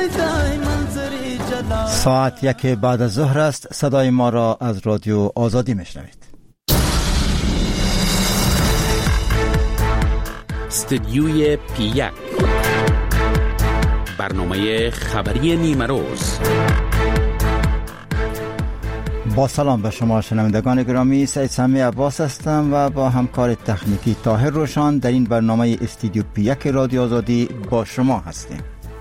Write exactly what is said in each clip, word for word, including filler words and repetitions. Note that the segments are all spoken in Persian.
ساعت یک بعد از ظهر است. صدای ما را از رادیو آزادی میشنوید. استدیوی پی یک، برنامه خبری نیمه روز. با سلام به شما شنوندگان گرامی، سید سمی عباس هستم و با همکار تکنیکی طاهر روشان در این برنامه استدیو پی یک رادیو آزادی با شما هستیم.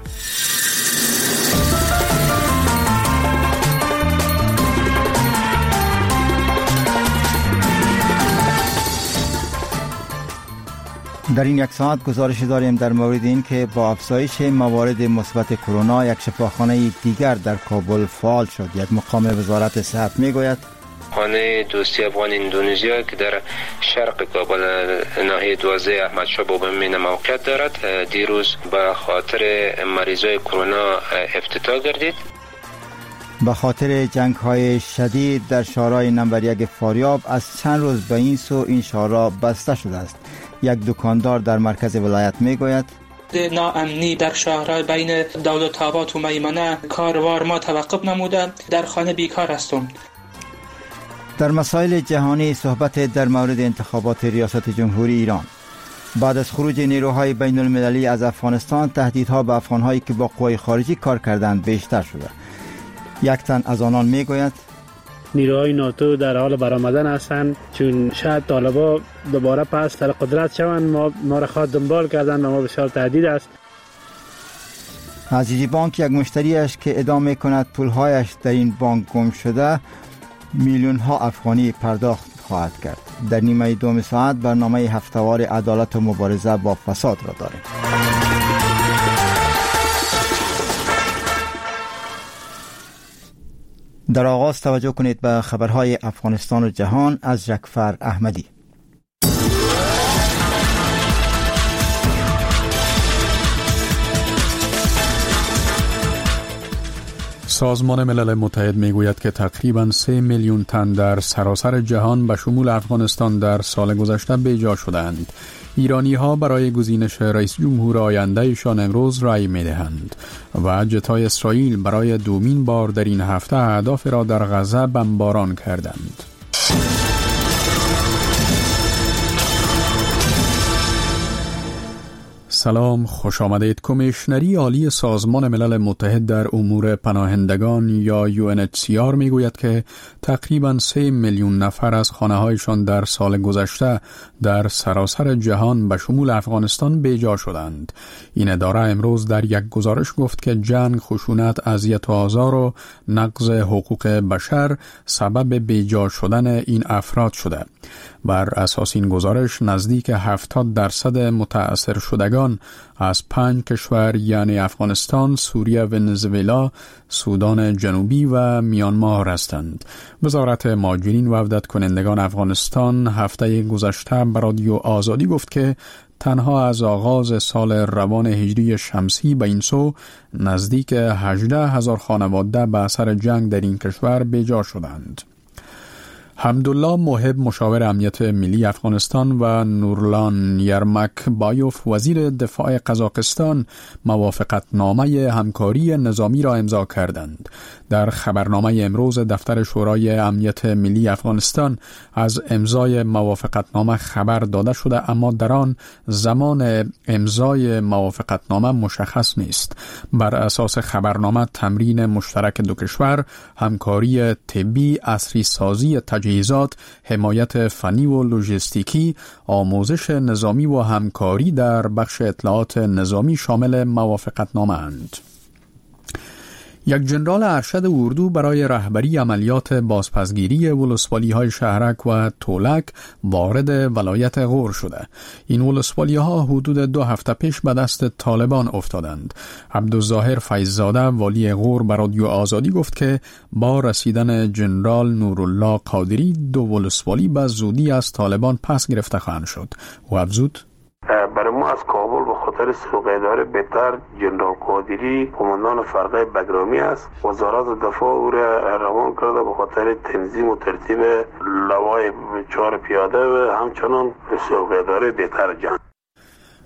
در این یک ساعت گزارش داریم در مورد این که با افزایش موارد مثبت کرونا یک شفاخانه دیگر در کابل فعال شد. یک مقام وزارت صحت میگوید خانه دوستی افغان اندونزیا که در شرق کابل ناحیه دوازده احمد شاه بابامین موقعیت دارد دیروز به خاطر مریضای کرونا افتتاح گردید. به خاطر جنگ های شدید در شارع نمبر یک فاریاب از چند روز به این سو این شارع بسته شده است. یک دکاندار در مرکز ولایت میگوید ناامنی در شهرهای بین دولت‌آباد و میمنه کاروار ما توقف نموده، در خانه بیکار هستم. در مسائل جهانی صحبت در مورد انتخابات ریاست جمهوری ایران. بعد از خروج نیروهای بین المللی از افغانستان، تهدیدها به افغانهایی که با قوای خارجی کار کردند بیشتر شده. یک تن از آنان میگوید نیروهای ناتو در حال برآمدن هستند، چون شاید طالبا دوباره پس در قدرت شوند. ما ما را خواه دنبال کردن و ما بسیار تهدید است. عزیزی بانک یک مشتریش که ادعا می‌کند پولهایش در این بانک گم شده میلیون ها افغانی پرداخت خواهد کرد. در نیمه دوم ساعت برنامه هفته‌وار عدالت و مبارزه با فساد را داریم. در آغاز توجه کنید به خبرهای افغانستان و جهان از جعفر احمدی. سازمان ملل متحد میگوید که تقریباً سه میلیون تن در سراسر جهان به شمول افغانستان در سال گذشته بیجا شدند. ایرانی ها برای گزینش رئیس جمهور آیندهشان امروز رای می دهند و جت‌های اسرائیل برای دومین بار در این هفته اهداف را در غزه بمباران کردند. سلام، خوش آمدید. کمیشنری عالی سازمان ملل متحد در امور پناهندگان یا یو ان اچ سی آر می گوید که تقریباً سه میلیون نفر از خانه هایشان در سال گذشته در سراسر جهان به شمول افغانستان بیجا شدند. این اداره امروز در یک گزارش گفت که جنگ، خشونت، اذیت و آزار و نقض حقوق بشر سبب بیجا شدن این افراد شده. بر اساس این گزارش نزدیک هفتاد درصد متأثر شدگان از پنج کشور یعنی افغانستان، سوریه، ونزوئلا، سودان جنوبی و میانمار هستند. وزارت مهاجرین و عودت کنندگان افغانستان هفته گذشته به رادیو آزادی گفت که تنها از آغاز سال روان هجری شمسی به این سو نزدیک هجده هزار خانواده به اثر جنگ در این کشور بیجا شدند. حمدالله محب مشاور امنیت ملی افغانستان و نورلان یرمک بایوف وزیر دفاع قزاقستان موافقت نامه همکاری نظامی را امضا کردند. در خبرنامه امروز دفتر شورای امنیت ملی افغانستان از امضای موافقت نامه خبر داده شده، اما در آن زمان امضای موافقت نامه مشخص نیست. بر اساس خبرنامه تمرین مشترک دو کشور، همکاری طبی، عصری سازی تجهیزات، حمایت فنی و لوجستیکی، آموزش نظامی و همکاری در بخش اطلاعات نظامی شامل موافقت نامه اند. یک جنرال ارشد اردو برای رهبری عملیات بازپسگیری ولسوالی‌های شهرک و تولک وارد ولایت غور شده. این ولسوالی‌ها حدود دو هفته پیش به دست طالبان افتادند. عبدالظاهر فیض‌زاده والی غور به رادیو آزادی گفت که با رسیدن جنرال نورالله قادری دو ولسوالی به زودی از طالبان پس گرفته خواهند شد. و افزود برای ما از کابل به خاطر سوق اداره بهتر جنرال قادری قماندان فرقه بگرامی است. وزارت دفاع او را روان کرده به خاطر تنظیم و ترتیب لوای چهار پیاده و همچنان سوق اداره بهتر جنگ.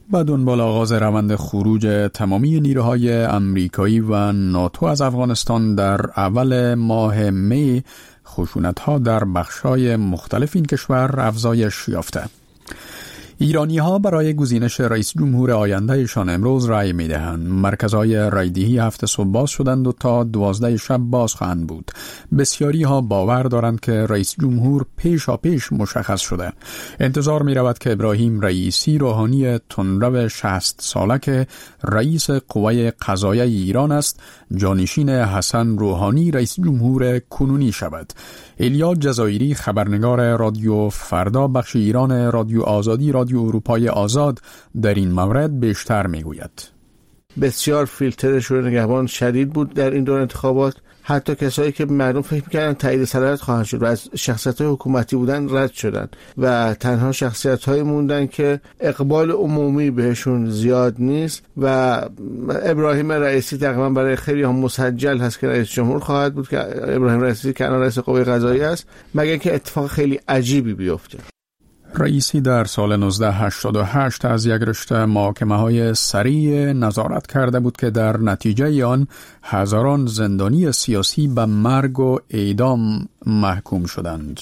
با دنبال آغاز روند خروج تمامی نیروهای امریکایی و ناتو از افغانستان در اول ماه می، خشونت‌ها در بخش‌های مختلف این کشور افزایش یافته. ایرانی‌ها برای گزینش رئیس جمهور آیندهشان امروز رأی می‌دهند. مرکزهای رأی‌دهی هفت صبح باز شدند و تا دوازده شب باز خواهند بود. بسیاری‌ها باور دارند که رئیس جمهور پیشا پیش مشخص شده. انتظار می‌رود که ابراهیم رئیسی روحانی تندرو شصت ساله که رئیس قوه قضاییه ایران است، جانشین حسن روحانی رئیس جمهور کنونی شود. ایلیا جزایری، خبرنگار رادیو فردا بخش ایران رادیو آزادی رادیو اروپای آزاد، در این مورد بیشتر میگوید. بسیار فیلتر شده نگهبان شدید بود در این دور انتخابات. حتی کسایی که مردم فکر می‌کردن تایید صدارت خواهند شد و از شخصیت‌های حکومتی بودن رد شدن و تنها شخصیت‌های موندن که اقبال عمومی بهشون زیاد نیست و ابراهیم رئیسی تقریبا برای خیلی هم مسجل هست که رئیس جمهور خواهد بود که ابراهیم رئیسی که الان رئیس قوه قضاییه است، مگر که اتفاق خیلی عجیبی بیفته. رئیسی در سال نوزده هشتاد و هشت از یک رشته محاکمه‌های سریع نظارت کرده بود که در نتیجه آن هزاران زندانی سیاسی به مرگ و اعدام محکوم شدند.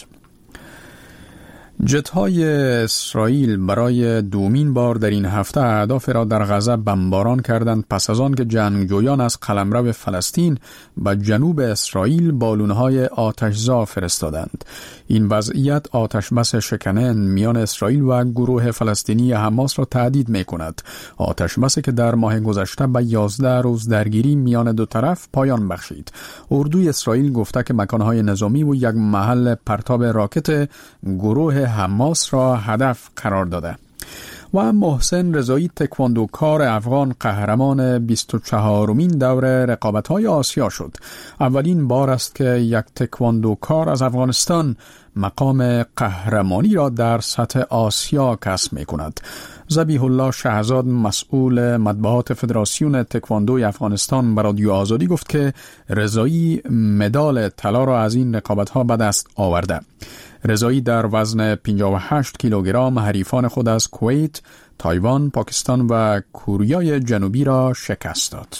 جت‌های اسرائیل برای دومین بار در این هفته اهداف را در غزه بمباران کردند پس از آن که جنگجویان از قلمرو فلسطین به جنوب اسرائیل بالون‌های آتش‌زا فرستادند. این وضعیت آتشبس شکننده میان اسرائیل و گروه فلسطینی حماس را تهدید می‌کند. آتشبسی که در ماه گذشته به یازده روز درگیری میان دو طرف پایان بخشید. اردوی اسرائیل گفته که مکان‌های نظامی و یک محل پرتاب راکت گروه حماس را هدف قرار داده. و محسن رضایی، تکواندوکار افغان، قهرمان بیست و چهارمین دوره رقابت‌های آسیا شد. اولین بار است که یک تکواندوکار از افغانستان مقام قهرمانی را در سطح آسیا کسب می‌کند. ذبیح الله شهزاد، مسئول مطبوعات فدراسیون تکواندوی افغانستان، به رادیو آزادی گفت که رضایی مدال طلا را از این رقابت‌ها به دست آورده. رضایی در وزن پنجاه و هشت کیلوگرم حریفان خود از کویت، تایوان، پاکستان و کره جنوبی را شکست داد.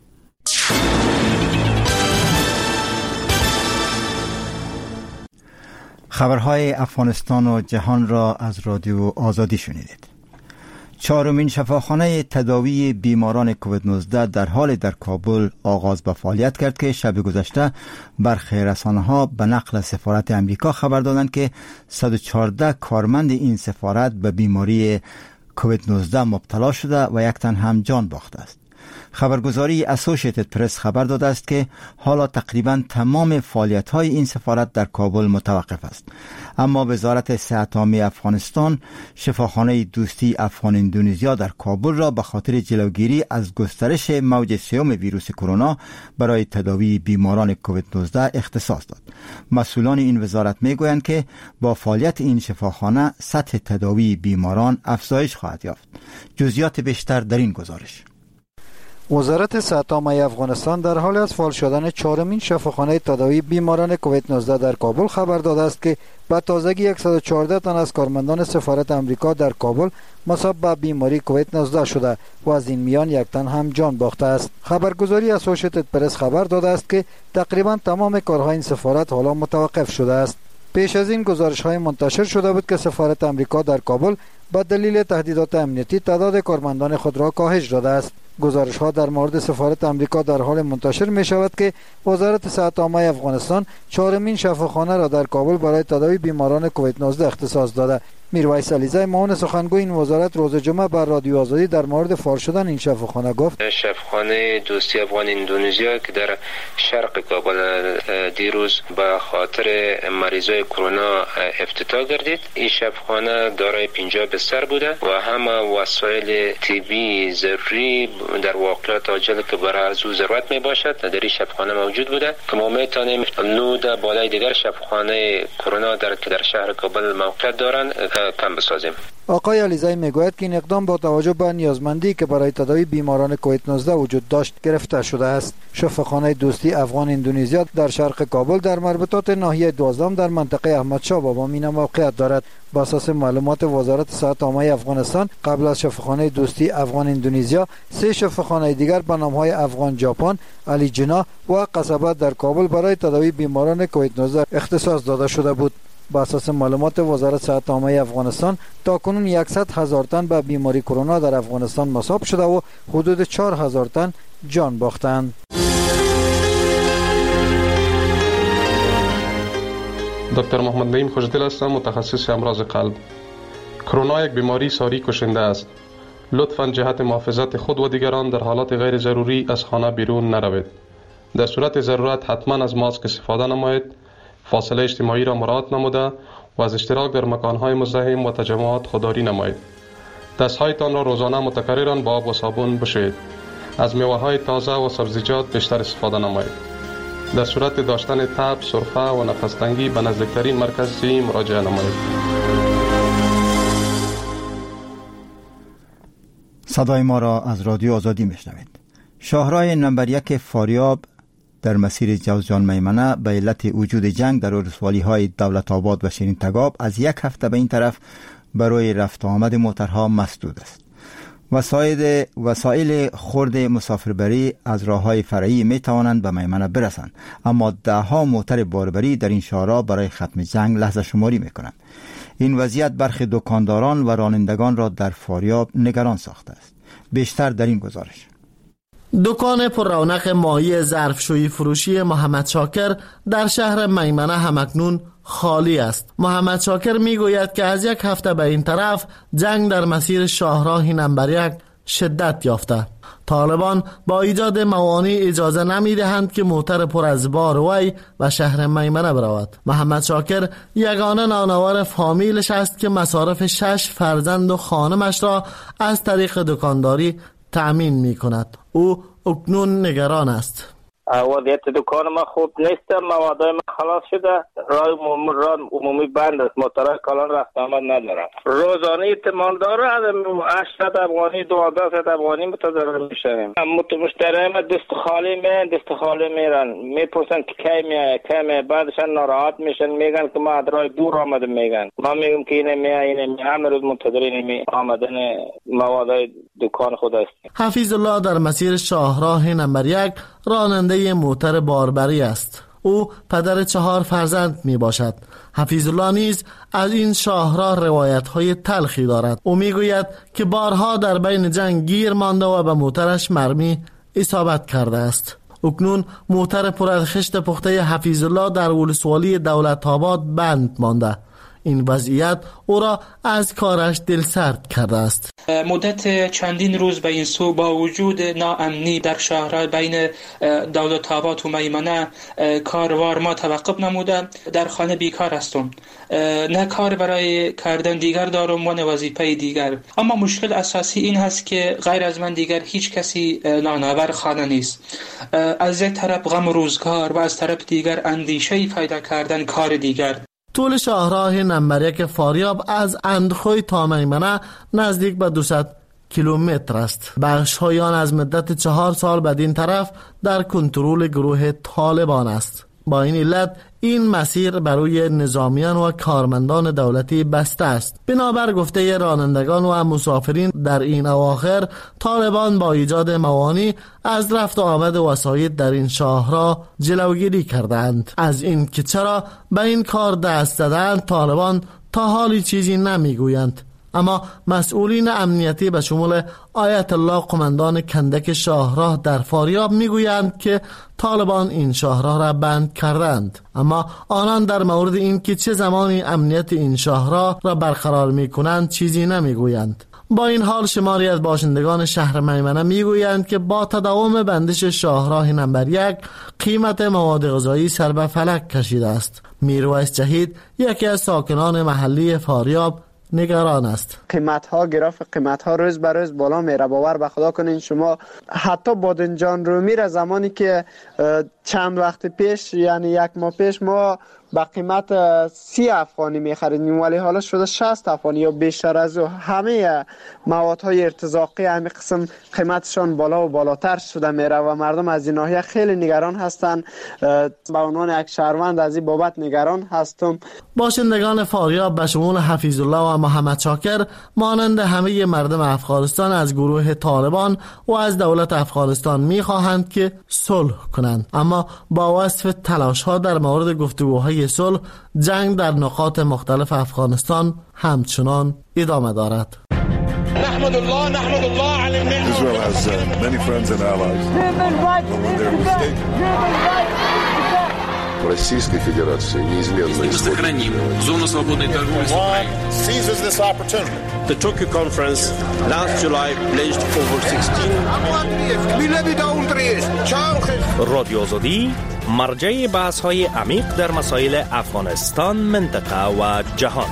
خبرهای افغانستان و جهان را از رادیو آزادی شنیدید. چهارمین شفاخانه تداوی بیماران کووید نوزده در حال در کابل آغاز به فعالیت کرد که شب گذشته برخی رسانه‌ها به نقل سفارت امریکا خبر دادند که صد و چهارده کارمند این سفارت به بیماری کووید نوزده مبتلا شده و یک تن هم جان باخته است. خبرگزاری اسوسییتد پرس خبر داده است که حالا تقریبا تمام فعالیت‌های این سفارت در کابل متوقف است. اما وزارت صحت عامه افغانستان شفاخانه دوستی افغان اندونزیا در کابل را به خاطر جلوگیری از گسترش موج سوم ویروس کرونا برای تداوی بیماران کووید نوزده اختصاص داد. مسئولان این وزارت میگویند که با فعالیت این شفاخانه سطح تداوی بیماران افزایش خواهد یافت. جزئیات بیشتر در این گزارش. وزارت صحت عامه افغانستان در حال از فعال شدن چهارمین شفاخانه تداوی بیماران کووید نوزده در کابل خبر داده است که به تازگی صد و چهارده تن از کارمندان سفارت امریکا در کابل مصاب به بیماری کووید نوزده شده و از این میان یک تن هم جان باخته است. خبرگزاری اسوسییتد پرس خبر داده است که تقریبا تمام کارهای این سفارت حالا متوقف شده است. پیش از این گزارش‌های منتشر شده بود که سفارت امریکا در کابل با دلیل تهدیدات امنیتی تعداد کارمندان خود را کاهش داده است. گزارش‌ها در مورد سفارت امریکا در حال منتشر می شود که وزارت صحت عامه افغانستان چهارمین شفاخانه را در کابل برای تداوی بیماران کووید نوزده اختصاص داده. میرویس علیزی، معاون سخنگوی این وزارت، روز جمعه بر رادیو آزادی در مورد فعال شدن این شفاخانه گفت: شفاخانه دوستی افغان اندونزیا که در شرق کابل دیروز به خاطر مریضای کرونا افتتاح گردید. این شفاخانه دارای پنجاه بستر بوده و همه وسایل طبی ضروری در واقعات عاجل که برای از او ضرورت می باشد در این شفاخانه موجود بوده که ما میتونیم نود بالای دیگر شفاخانه کرونا در که در شهر کابل موقعیت دارند کم بسازیم. آقای علیزی میگوید که این اقدام با توجه به نیازمندی که برای تداوی بیماران کووید نوزده وجود داشت گرفته شده است. شفاخانه دوستی افغان اندونزیا در شرق کابل در مربوطات ناحیه دوازدهم در منطقه احمدشاه بابا مینا موقعیت دارد. با اساس معلومات وزارت صحت عامه افغانستان، قبل از شفاخانه دوستی افغان اندونزیا، سه شفاخانه دیگر به نام‌های افغان ژاپن، علی جنا و قصبه در کابل برای تداوی بیماران کووید نوزده اختصاص داده شده بود. با اساس معلومات وزارت صحت عامه افغانستان، تاکنون صد هزار تن به بیماری کرونا در افغانستان مصاب شده و حدود چهار هزار تن جان باختند. دکتر محمد نعیم خوشدل هستم، متخصص امراض قلب. کرونا یک بیماری ساری کشنده است. لطفاً جهت محافظت خود و دیگران در حالات غیر ضروری از خانه بیرون نروید. در صورت ضرورت حتما از ماسک استفاده نمایید، فاصله اجتماعی را مراعات نموده و از اشتراک در مکانهای مزدحم و تجمعات خودداری نمایید. دستهایتان را روزانه متکرراً با آب و صابون بشویید. از میوه‌های تازه و سبزیجات بیشتر استفاده نمایید. در صورت داشتن تب، سرفه و نفس‌تنگی به نزدیکترین مرکز صحی مراجعه نمایید. صدای ما را از رادیو آزادی میشنوید. شاهراه نمبر یک فاریاب در مسیر جوزجان میمنه به علت وجود جنگ در ولسوالی‌های دولت آباد و شیرین تگاب از یک هفته به این طرف برای رفت آمد موترها مسدود است. وسایل وسایل خرد مسافربری از راه‌های فرعی می توانند به میمنه برسند، اما ده ها موتر باربری در این شهرها برای ختم جنگ لحظه شماری می کنند. این وضعیت برخی دکانداران و رانندگان را در فاریاب نگران ساخته است. بیشتر در این گزارش. دکان پر رونق ماهی ظرفشویی فروشی محمد شاکر در شهر میمنه همکنون خالی است. محمد شاکر میگوید که از یک هفته به این طرف جنگ در مسیر شاهراه نمبر یک شدت یافته. طالبان با ایجاد موانع اجازه نمیدهند که موتر پر از بار وی و شهر میمنه برود. محمد شاکر یگانه نانوار فامیلش است که مصارف شش فرزند و خانمش را از طریق دکانداری تأمین می کند. او اکنون نگران است. وضعیت دکان ما خوب نیست، موادای ما خلاص شده، راه عمومی, راه عمومی بند است، موترهای کالان رفت آمد ندارم. روزانه احتمال داره هشتصد افغانی دوازده افغانی متضرر میشویم. مشتری ما دست خالی میان دست خالی میرن، میپرسن که کی میای کی میای، بعدشان ناراحت میشن، میگن که ما از راه دور آمده، میگن ما میگم که اینه میای اینه می همه روز منتظر اینه آمدن موادای دکان خود است. حفیظ الله در مسیر شاهراه نمبر یک راننده موتر باربری است. او پدر چهار فرزند می باشد. حفیظ الله نیز از این شاهراه روایت های تلخی دارد. او می گوید که بارها در بین جنگ گیر مانده و به موترش مرمی اصابت کرده است. اکنون موتر پر از خشت پخته حفیظ الله در ولسوالی دولت آباد بند مانده. این وضعیت او را از کارش دلسرد کرده است. مدت چندین روز به این سو با وجود ناامنی در شهرهای بین دولت آباد و میمنه کاروار ما توقف نموده، در خانه بیکار هستم. نه کار برای کردن دیگر دارم و نه وظیفه دیگر. اما مشکل اساسی این هست که غیر از من دیگر هیچ کسی نانآور خانه نیست. از یک طرف غم روزگار و از طرف دیگر اندیشه پیدا کردن کار دیگر. طول شاهراه نمبر یک فاریاب از اندخوی تا میمنه نزدیک به دویست کیلومتر است. بخش‌های آن از مدت چهار سال بدین طرف در کنترل گروه طالبان است. با این علت این مسیر برای نظامیان و کارمندان دولتی بسته است. بنابر گفته رانندگان و مسافرین در این اواخر طالبان با ایجاد موانع از رفت و آمد وسایط در این شاهراه جلوگیری کردند. از این که چرا به این کار دست زدند طالبان تا حالی چیزی نمیگویند. اما مسئولین امنیتی به شمول آیت الله قماندان کندک شاهراه در فاریاب میگویند که طالبان این شاهراه را بند کردند، اما آنان در مورد این که چه زمانی امنیت این شاهراه را برقرار میکنند چیزی نمیگویند. با این حال شماری از باشندگان شهر میمنه میگویند که با تداوم بندش شاهراه نمبر یک قیمت مواد غذایی سر به فلک کشیده است. میرویس جهید یکی از ساکنان محلی فاریاب نگران است. قیمت ها گراف قیمت ها روز به روز بالا میره. باور به خدا کنین شما حتی بادنجان رو میره زمانی که چند وقت پیش یعنی یک ماه پیش ما با قیمت سی افغانی میخریدیم، ولی حالا شده شصت افغانی یا بیشتر از او. همه موادهای ارتزاقی همین قسم قیمتشان بالا و بالاتر شده میره و مردم از این ناحیه خیلی نگران هستند. به عنوان یک شهروند از این بابت نگران هستم. باشندگان فاریاب به شمول حفیظ الله و محمد شاکر مانند همه مردم افغانستان از گروه طالبان و از دولت افغانستان میخواهند که صلح کنند، اما با وصف تلاش ها در مورد گفتگوهای صلح، جنگ در نقاط مختلف افغانستان همچنان ادامه دارد. نحمد الله نحمد الله علی النعمة. Israel has uh, many friends and allies. Российской Федерации неизменно сохраним зону свободной торговли с Украиной. Seizes this opportunity. The Tokyo conference last July pledged over sixteen. رادیو آزادی مرجع بحث‌های عمیق در مسائل افغانستان، منطقه و جهان.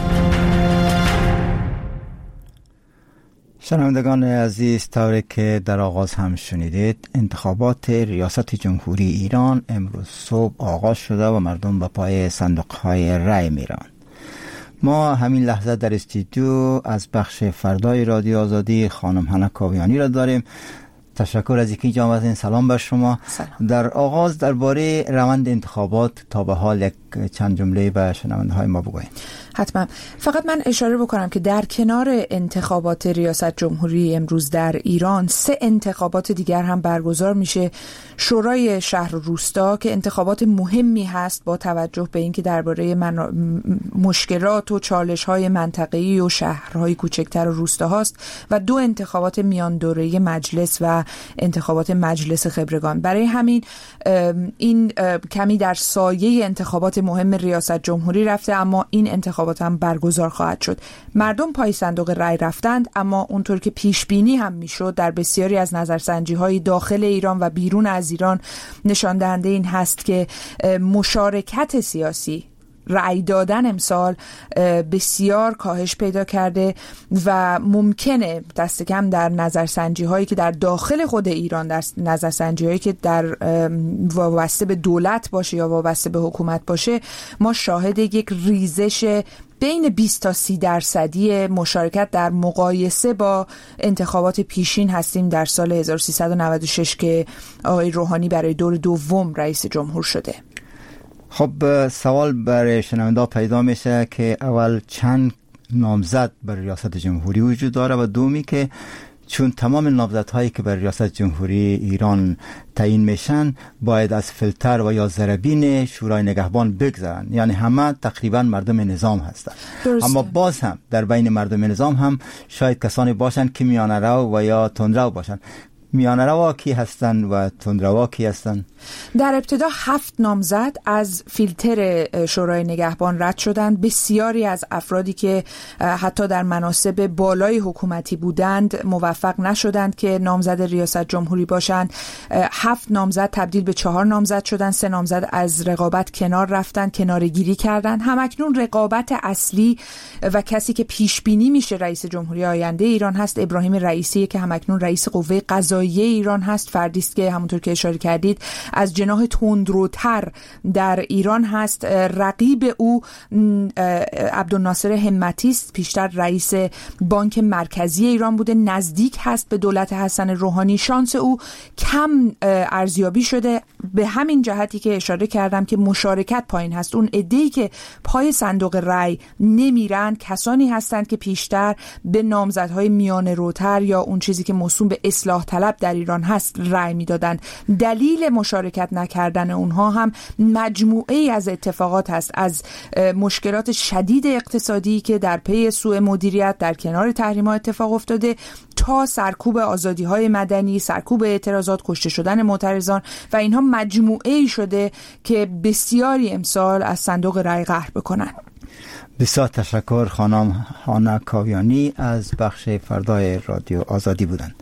شنوندگان عزیز، طوری که در آغاز هم شنیدید، انتخابات ریاست جمهوری ایران امروز صبح آغاز شده و مردم به پای صندوق‌های رای میرن. ما همین لحظه در استودیو از بخش فردای رادیو آزادی خانم هنا کاویانی را داریم. تشکر از اینکه اینجا آمدین. سلام بر شما. سلام. در آغاز درباره روند انتخابات تا به حال یک چند جمله به شنونده های ما بگویید. حتما. فقط من اشاره بکنم که در کنار انتخابات ریاست جمهوری امروز در ایران، سه انتخابات دیگر هم برگزار میشه. شورای شهر و روستا که انتخابات مهمی هست با توجه به اینکه درباره من... مشکلات و چالش‌های منطقه‌ای و شهرهای کوچکتر و روستاهاست، و دو انتخابات میان دوره مجلس و انتخابات مجلس خبرگان. برای همین این کمی در سایه انتخابات مهم ریاست جمهوری رفته، اما این انتخابات هم برگزار خواهد شد. مردم پای صندوق رای رفتند، اما اونطور که پیش بینی هم میشد در بسیاری از نظرسنجی‌های داخل ایران و بیرون از ایران نشان دهنده این هست که مشارکت سیاسی، رأی دادن امسال بسیار کاهش پیدا کرده و ممکنه دست کم در نظرسنجی هایی که در داخل خود ایران، در نظرسنجی هایی که در وابسته به دولت باشه یا وابسته به حکومت باشه، ما شاهد یک ریزش بین بیست تا سی درصدی مشارکت در مقایسه با انتخابات پیشین هستیم در سال هزار و سیصد و نود و شش که آقای روحانی برای دور دوم رئیس جمهور شده. خب سوال برای شنونده پیدا میشه که اول چند نامزد بر ریاست جمهوری وجود داره، و دومی که چون تمام نامزدهایی که بر ریاست جمهوری ایران تعیین میشن باید از فیلتر و یا ضربین شورای نگهبان بگذرن، یعنی همه تقریبا مردم نظام هستن. اما باز هم در بین مردم نظام هم شاید کسانی باشن که میانه رو و یا تندرو باشن. میانه روا کی هستن و تندروا کی هستن؟ در ابتدا هفت نامزد از فیلتر شورای نگهبان رد شدند. بسیاری از افرادی که حتی در مناصب بالای حکومتی بودند موفق نشدند که نامزد ریاست جمهوری باشند. هفت نامزد تبدیل به چهار نامزد شدند. سه نامزد از رقابت کنار رفتند، کناره‌گیری کردند. همکنون رقابت اصلی و کسی که پیش بینی میشه رئیس جمهوری آینده ایران هست ابراهیم رئیسی که همکنون رئیس قوه قضاییه ایران هست. فردی است که همونطور که اشاره کردید از جناح تندروتر در ایران هست. رقیب او عبدالناصر همتی است، پیشتر رئیس بانک مرکزی ایران بوده، نزدیک هست به دولت حسن روحانی. شانس او کم ارزیابی شده به همین جهتی که اشاره کردم که مشارکت پایین هست. اون عده‌ای که پای صندوق رای نمیرن کسانی هستند که پیشتر به نامزدهای میانه روتر یا اون چیزی که موسوم به اصلاح طلب در ایران هست رای میدادند. دلیل مشارکت نکردن اونها هم مجموعه از اتفاقات هست، از مشکلات شدید اقتصادی که در پی سوء مدیریت در کنار تحریم‌ها اتفاق افتاده تا سرکوب آزادی‌های مدنی، سرکوب اعتراضات، کشته شدن معترضان، و اینها مجموعه‌ای شده که بسیاری امسال از صندوق رای قهر بکنن. بسیار تشکر. خانم هانا کاویانی از بخش فردای رادیو آزادی بودند.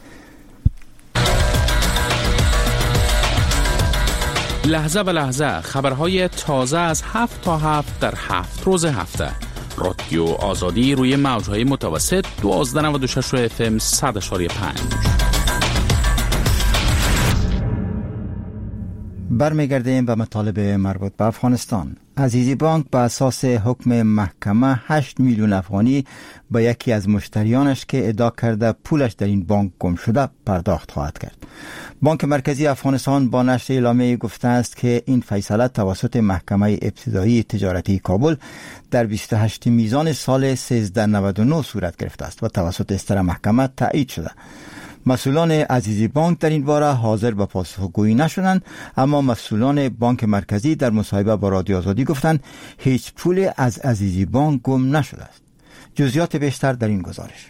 لحظه به لحظه خبرهای تازه از هفت تا هفت در هفت روز هفته. رادیو آزادی روی موجهای متوسط دوازده نود و شش اف ام صد اشاری پنج. برمیگردیم به مطالب مربوط به افغانستان. عزیزی بانک به اساس حکم محکمه هشت میلیون افغانی به یکی از مشتریانش که ادعا کرده پولش در این بانک گم شده پرداخت خواهد کرد. بانک مرکزی افغانستان با نشر اعلامیه گفته است که این فیصله توسط محکمه ابتدایی تجارتی کابل در بیست و هشتم میزان سال سیزده نود و نه صورت گرفته است و توسط استر محکمه تایید شده. مسئولان عزیزی بانک در این باره حاضر به پاسخگویی نشدند، اما مسئولان بانک مرکزی در مصاحبه با رادیو آزادی گفتند هیچ پول از عزیزی بانک گم نشده است. جزئیات بیشتر در این گزارش.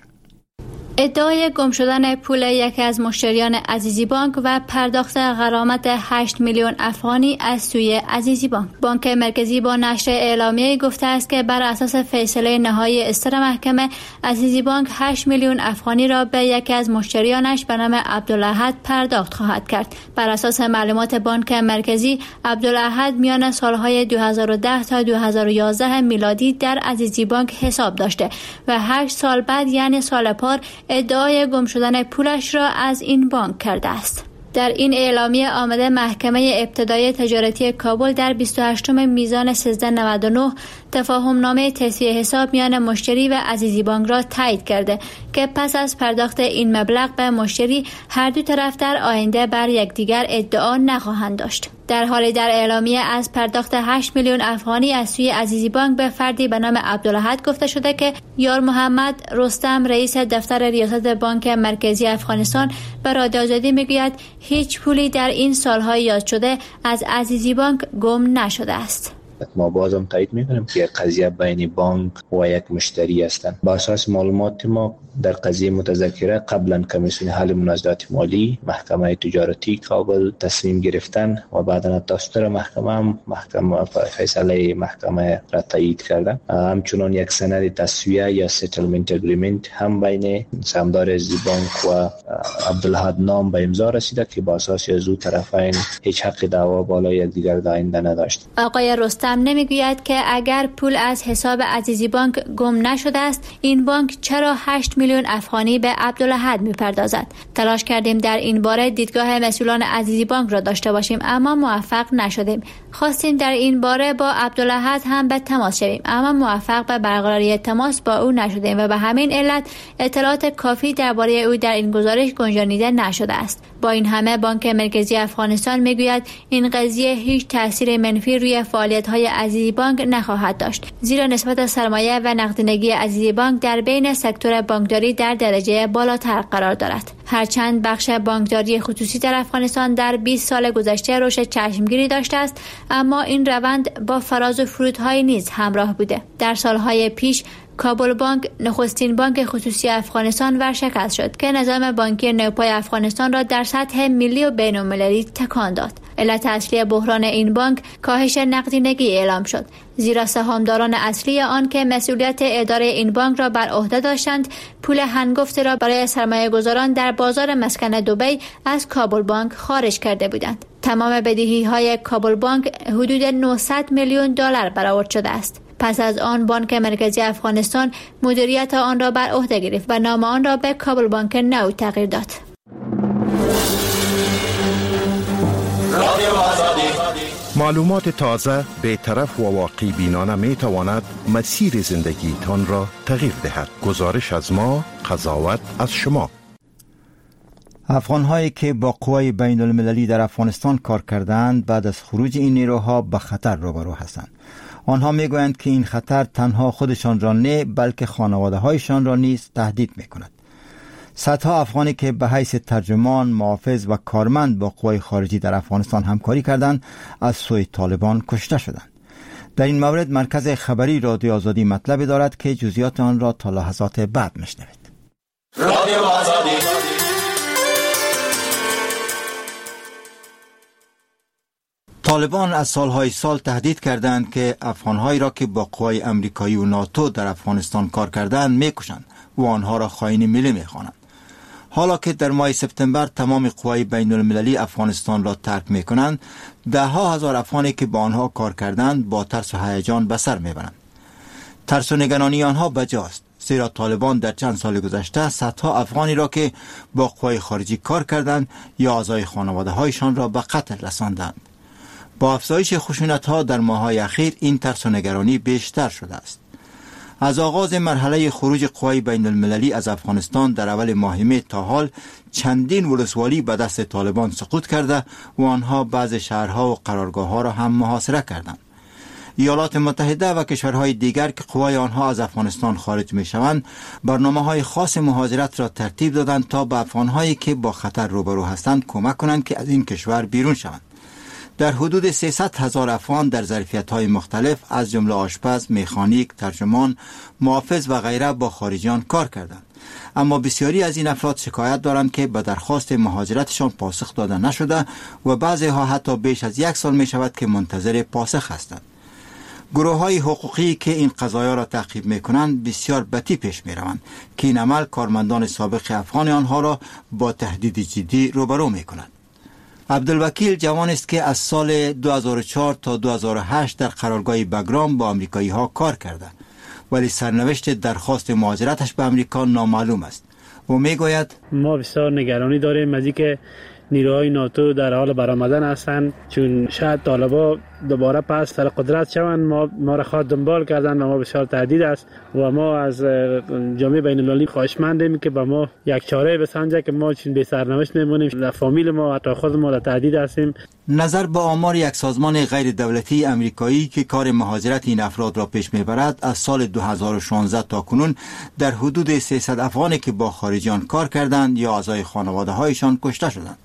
ادعای گم شدن پول یکی از مشتریان عزیزی بانک و پرداخت غرامت هشت میلیون افغانی از سوی عزیزی بانک. بانک مرکزی با نشر اعلامیه گفته است که بر اساس فیصله نهایی استر محکمه عزیزی بانک هشت میلیون افغانی را به یکی از مشتریانش به نام عبدالاحد پرداخت خواهد کرد. بر اساس معلومات بانک مرکزی، عبدالاحد میان سالهای دو هزار و ده تا دو هزار و یازده میلادی در عزیزی بانک حساب داشته و هشت سال بعد یعنی سال پار ادعای گم شدن پولش را از این بانک کرده است. در این اعلامیه آمده محکمه ابتدایی تجارتی کابل در بیست و هشتم میزان سیزده نود و نه تفاهم نامه تصفیه حساب میان مشتری و عزیزی بانک را تایید کرده که پس از پرداخت این مبلغ به مشتری هر دو طرف در آینده بر یکدیگر ادعا نخواهند داشت. در حالی در اعلامیه از پرداخت هشت میلیون افغانی از سوی عزیزی بانک به فردی به نام عبدالاحد گفته شده که یار محمد رستم رئیس دفتر ریاست بانک مرکزی افغانستان به رادیو آزادی میگوید هیچ پولی در این سالهای یاد شده از عزیزی بانک گم نشده است. ما بازم تایید میکنیم که قضیه بین بانک و یک مشتری هستند. با اساس معلومات ما در قضیه متذکره قبلا کمیسیون حل منازعات مالی محکمه تجارتی کابل تصمیم گرفتن و بعدا دستور محکمه محکمه فیصله محکمه را تایید کردن. همچنان یک سند تسویه یا سیتلمنت اگریمنت هم بین سهامدار عزیزی بانک و عبدالاحد نام به امضا رسیده که با اساس از دو طرفین هیچ حق دعوا بالای یکدیگر داینده نداشت. آقای رستم نمیگوید که اگر پول از حساب عزیزی بانک گم نشده است، این بانک چرا هشت میلیون افغانی به عبدالاحد میپردازد. تلاش کردیم در این باره دیدگاه مسئولان عزیزی بانک را داشته باشیم اما موفق نشدیم. خواستیم در این باره با عبدالاحد هم به تماس شویم اما موفق به برقراری تماس با او نشدیم و به همین علت اطلاعات کافی درباره او در این گزارش گنجانیده نشده است. با این همه بانک مرکزی افغانستان میگوید این قضیه هیچ تاثیر منفی روی فعالیت‌های عزیزی بانک نخواهد داشت، زیرا نسبت سرمایه و نقدینگی عزیزی بانک در بین سکتور بانکداری در درجه بالاتر قرار دارد. هرچند بخش بانکداری خصوصی در افغانستان در بیست سال گذشته رشد چشمگیری داشته است، اما این روند با فراز و فرودهای نیز همراه بوده. در سالهای پیش کابل بانک نخستین بانک خصوصی افغانستان ورشکست شد که نظام بانکی نوپای افغانستان را در سطح ملی و بین المللی تکان داد. علت اصلی بحران این بانک کاهش نقدینگی اعلام شد، زیرا سهامداران اصلی آن که مسئولیت اداره این بانک را بر عهده داشتند پول هنگفت را برای سرمایه گذاران در بازار مسکن دبی از کابل بانک خارج کرده بودند. تمام بدهی های کابل بانک حدود نهصد میلیون دلار برآورد شده است. پس از آن بانک مرکزی افغانستان مدیریت آن را بر عهده گرفت و نام آن را به کابل بانک نو تغییر داد. معلومات تازه، بی‌طرف و واقعی بینانه می تواند مسیر زندگی تان را تغییر دهد. گزارش از ما، قضاوت از شما. افغان‌هایی که با قوای بین المللی در افغانستان کار کردند بعد از خروج این نیروها به خطر روبرو هستند. آنها میگویند که این خطر تنها خودشان را نه بلکه خانواده‌هایشان را نیز تهدید می‌کند. صدها افغانی که به حیث ترجمان، محافظ و کارمند با قوای خارجی در افغانستان همکاری کردند از سوی طالبان کشته شدند. در این مورد مرکز خبری رادیو آزادی مطلبی دارد که جزئیات آن را تا لحظات بعد میشنوید. رادیو آزادی. طالبان از سالهای سال تهدید کردند که افغانهایی را که با قوای امریکایی و ناتو در افغانستان کار کردند میکشند و آنها را خائن ملی میخوانند. حالا که در ماه سپتامبر تمام قوای بین المللی افغانستان را ترک میکنند، ده ها هزار افغانی که با آنها کار کردند با ترس و هیجان به سر میبرند. ترس و نگرانی آنها بجاست، زیرا طالبان در چند سال گذشته صدها افغانی را که با قوای خارجی کار کردند یا اعضای خانواده هایشان را به قتل رساندند. با افزایش خشونت‌ها در ماه‌های اخیر این ترس و نگرانی بیشتر شده است. از آغاز مرحله خروج قوای بین المللی از افغانستان در اول ماه می تا حال چندین ولسوالی به دست طالبان سقوط کرده و آنها بعض شهرها و قرارگاه‌ها را هم محاصره کردند. ایالات متحده و کشورهای دیگر که قوای آنها از افغانستان خارج می شوند برنامه‌های خاص مهاجرت را ترتیب دادند تا به افغان‌هایی که با خطر روبرو هستند کمک کنند که از این کشور بیرون شوند. در حدود سیصد هزار افغان در ظرفیت‌های مختلف از جمله آشپز، مکانیک، ترجمان، محافظ و غیره با خارجیان کار کردند. اما بسیاری از این افراد شکایت دارند که به درخواست مهاجرتشان پاسخ داده نشده و بعضی ها حتی بیش از یک سال می شود که منتظر پاسخ هستند. گروه های حقوقی که این قضایا را تعقیب می کنند بسیار بدی پیش می روند که این عمل کارمندان سابق افغان آنها را با تهدید جدی روبرو می کند. عبدالوکیل جوان است که از سال دو هزار و چهار تا دو هزار و هشت در قرارگاه بگرام با امریکایی ها کار کرده ولی سرنوشت درخواست مهاجرتش به امریکا نامعلوم است. او می گوید ما بسیار نگرانی داریم از اینکه نیروهای ناتو در حال برآمدن هستند، چون شاید طالبا دوباره پس سر قدرت شوند. ما ما را خواهد دنبال کردن و ما بسیار تهدید است و ما از جامعه بین المللی خواهشمندیم که به ما یک چاره بسنجه که ما چون بی سرنوشت میمونیم، در فامیل ما حتی خود ما در تهدید هستیم. نظر به آمار یک سازمان غیر دولتی امریکایی که کار مهاجرت این افراد را پیش میبرد، از سال دو هزار و شانزده تا کنون در حدود سیصد افغانی که با خارجیان کار کردند یا اعضای خانواده هایشان کشته شدند.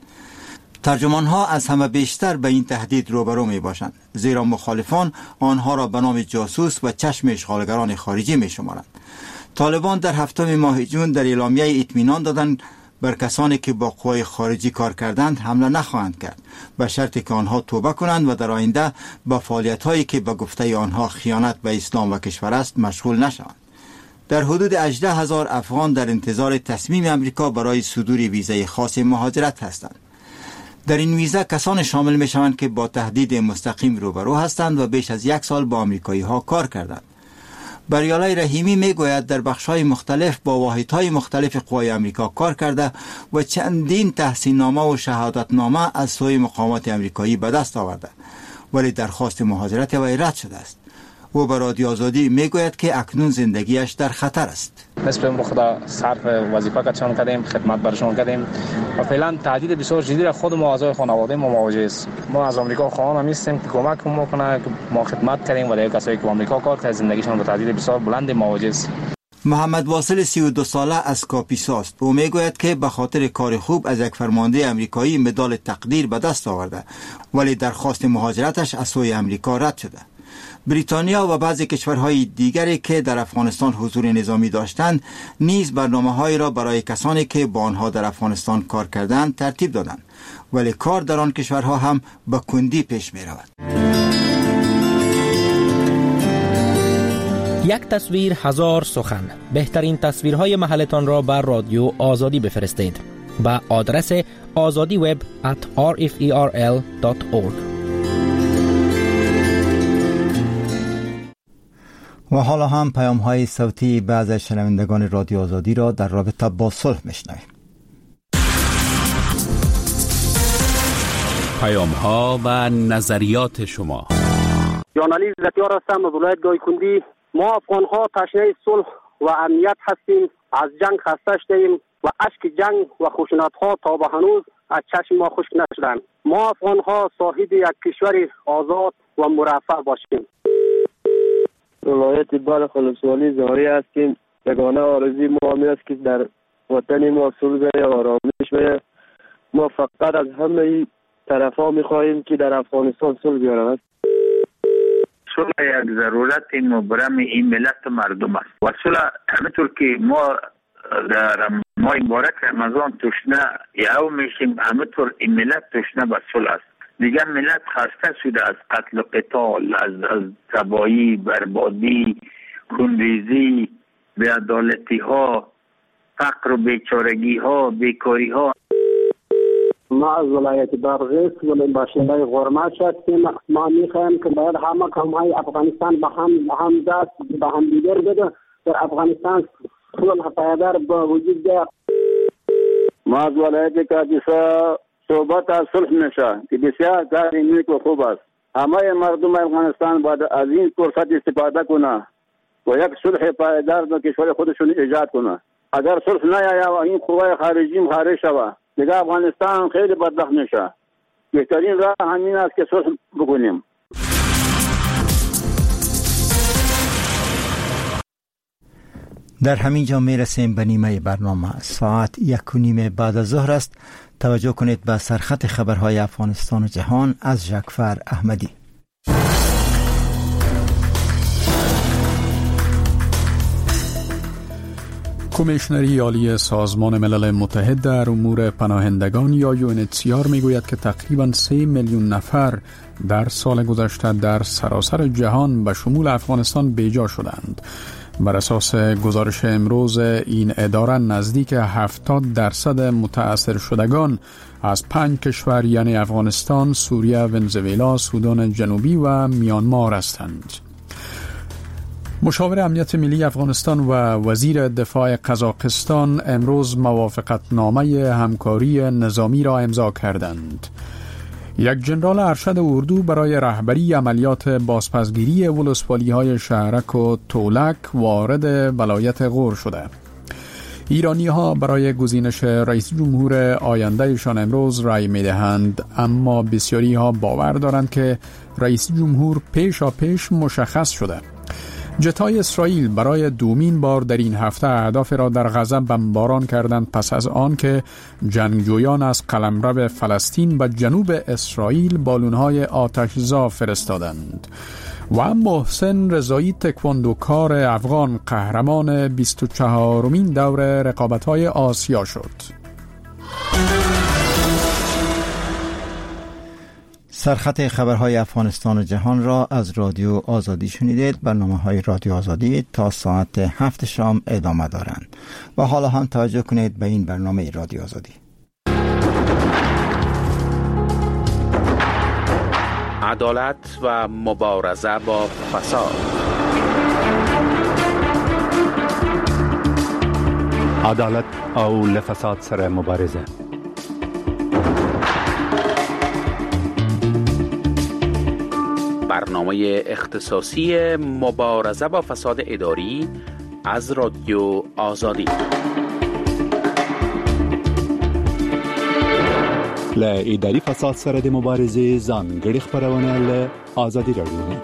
ترجمان ها از همه بیشتر به این تهدید روبرو می باشند، زیرا مخالفان آنها را به نام جاسوس و چشم اشغالگران خارجی می شمارند. طالبان در هفتم ماه جون در اعلامیه اطمینان دادند بر کسانی که با قوای خارجی کار کردند حمله نخواهند کرد، به شرطی که آنها توبه کنند و در آینده به فعالیت هایی که به گفته آنها خیانت به اسلام و کشور است مشغول نشوند. در حدود هجده هزار افغان در انتظار تصمیم امریکا برای صدور ویزای خاص مهاجرت هستند. در این ویزا کسان شامل می شوند که با تهدید مستقیم روبرو هستند و بیش از یک سال با امریکایی ها کار کردند. بریالای رحیمی می گوید در بخش‌های مختلف با واحدهای مختلف قوای امریکا کار کرده و چندین تحسین نامه و شهادت نامه از سوی مقامات امریکایی به دست آورده، ولی درخواست مهاجرت وی رد شده است. او به رادیو آزادی می گوید که اکنون زندگیش در خطر است. نصف عمر خدا صرف وظیفه کردن کردیم، خدمت برشون کردیم و فعلا تهدید بسیار شدید را خود ما اعضای خانواده ما مواجه است. ما از آمریکا خواهان هستیم که کمک ما کنه که ما خدمت کردیم و دیگه کسایی که آمریکا کار کردن زندگیشون با تهدید بسیار بلند مواجه است. محمد واصل سی و دو ساله از کاپیسا است. او میگوید که به خاطر کار خوب از یک فرمانده امریکایی مدال تقدیر به دست آورده، ولی درخواست مهاجرتش از سوی امریکا رد شده. بریتانیا و بعضی کشورهای دیگری که در افغانستان حضور نظامی داشتند نیز برنامه‌هایی را برای کسانی که با آنها در افغانستان کار کردند ترتیب دادند، ولی کار در آن کشورها هم به کندی پیش می رود. یک تصویر هزار سخن. بهترین تصویرهای محلتان را بر رادیو آزادی بفرستید به آدرس آزادی وب ات آر اف ای آر ال دات اورگ. و حالا هم پیام های صوتی بعض از شنوندگان رادیو آزادی را در رابطه با صلح میشنویم. پیام ها و نظریات شما. جانعلی زکیار هستم از ولایت گایکندی. ما افغان ها تشنه صلح و امنیت هستیم. از جنگ خسته شدیم و اشک جنگ و خشونت ها تا به هنوز از چشم ما خشک نشدند. ما افغان ها صاحب یک کشور آزاد و مرفه باشیم. ولایت بلخ ولسوالی زاری هستیم. یگانه آرزوی ما همین است که در وطن ما صلح و آرامش بشه. ما فقط از همه طرفا میخواهیم که در افغانستان صلح بیارند. صلح یک ضرورت مبرم این ملت مردم است و صلح همینطور که ما در ماه مبارک رمضان تشنه یهو میشیم، همینطور این ملت تشنه به صلح است. دیگر ملت خسته شده از قتل و قتال، از از تباهی، بربادی، خونریزی، بی‌عدالتی ها، فقر و بیچارگی ها، بیکاری ها. ما از ولایت بادغیس ولی باشنده غرمش هستیم. ما میخوایم که باید همه قوم‌های افغانستان به هم به هم دست به هم دیگر بده در افغانستان صلح پایدار به وجود بیاید. ما از ولایت کاپیسا صحبت از صلح میشه که بسیار کار نیک و خوب است. همه مردم افغانستان باید از این فرصت استفاده کنه و یک صلح پایدار در کشور خودشون ایجاد کنه. اگر صلح نیاید و این قوای خارجی خارج شود دیگه افغانستان خیلی بدبخت میشه. بهترین راه همین است که صلح بکنیم. در همین جا می رسیم به نیمه برنامه. ساعت یک و نیم بعد از ظهر است. توجه کنید به سرخط خبرهای افغانستان و جهان از ژاکفر احمدی. کمیشنری عالی سازمان ملل متحد در امور پناهندگان یا یو ان اچ سی آر می گوید که تقریباً سه میلیون نفر در سال گذشته در سراسر جهان به شمول افغانستان بیجا شدند. بر اساس گزارش امروز این اداره نزدیک هفتاد درصد متأثر شدگان از پنج کشور یعنی افغانستان، سوریه، ونزوئلا، سودان جنوبی و میانمار هستند. مشاور امنیت ملی افغانستان و وزیر دفاع قزاقستان امروز موافقتنامه همکاری نظامی را امضا کردند. یک جنرال ارشد اردو برای رهبری عملیات بازپسگیری ولسوالی‌های شهرک و تولک وارد ولایت غور شده. ایرانی‌ها برای گزینش رئیس جمهور آیندهشان امروز رأی می‌دهند، اما بسیاری‌ها باور دارند که رئیس جمهور پیشا پیش مشخص شده. جت‌های اسرائیل برای دومین بار در این هفته اهداف را در غزه بمباران کردند پس از آن که جنگجویان از قلمرو فلسطین به جنوب اسرائیل بالون‌های آتش‌زا فرستادند. و محسن رضایی تکواندوکار افغان قهرمان بیست و چهارمین دور رقابت‌های آسیا شد. سرخط خبرهای افغانستان و جهان را از رادیو آزادی شنیدید. برنامه‌های رادیو آزادی تا ساعت هفت شام ادامه دارند و حالا هم توجه کنید به این برنامه رادیو آزادی. عدالت و مبارزه با فساد. عدالت او لفساد سره مبارزه. برنامه اختصاصی مبارزه با فساد اداری از رادیو آزادی. ل اداری فساد سره د مبارزې ځانګړي خبرونه له آزادي رادیو.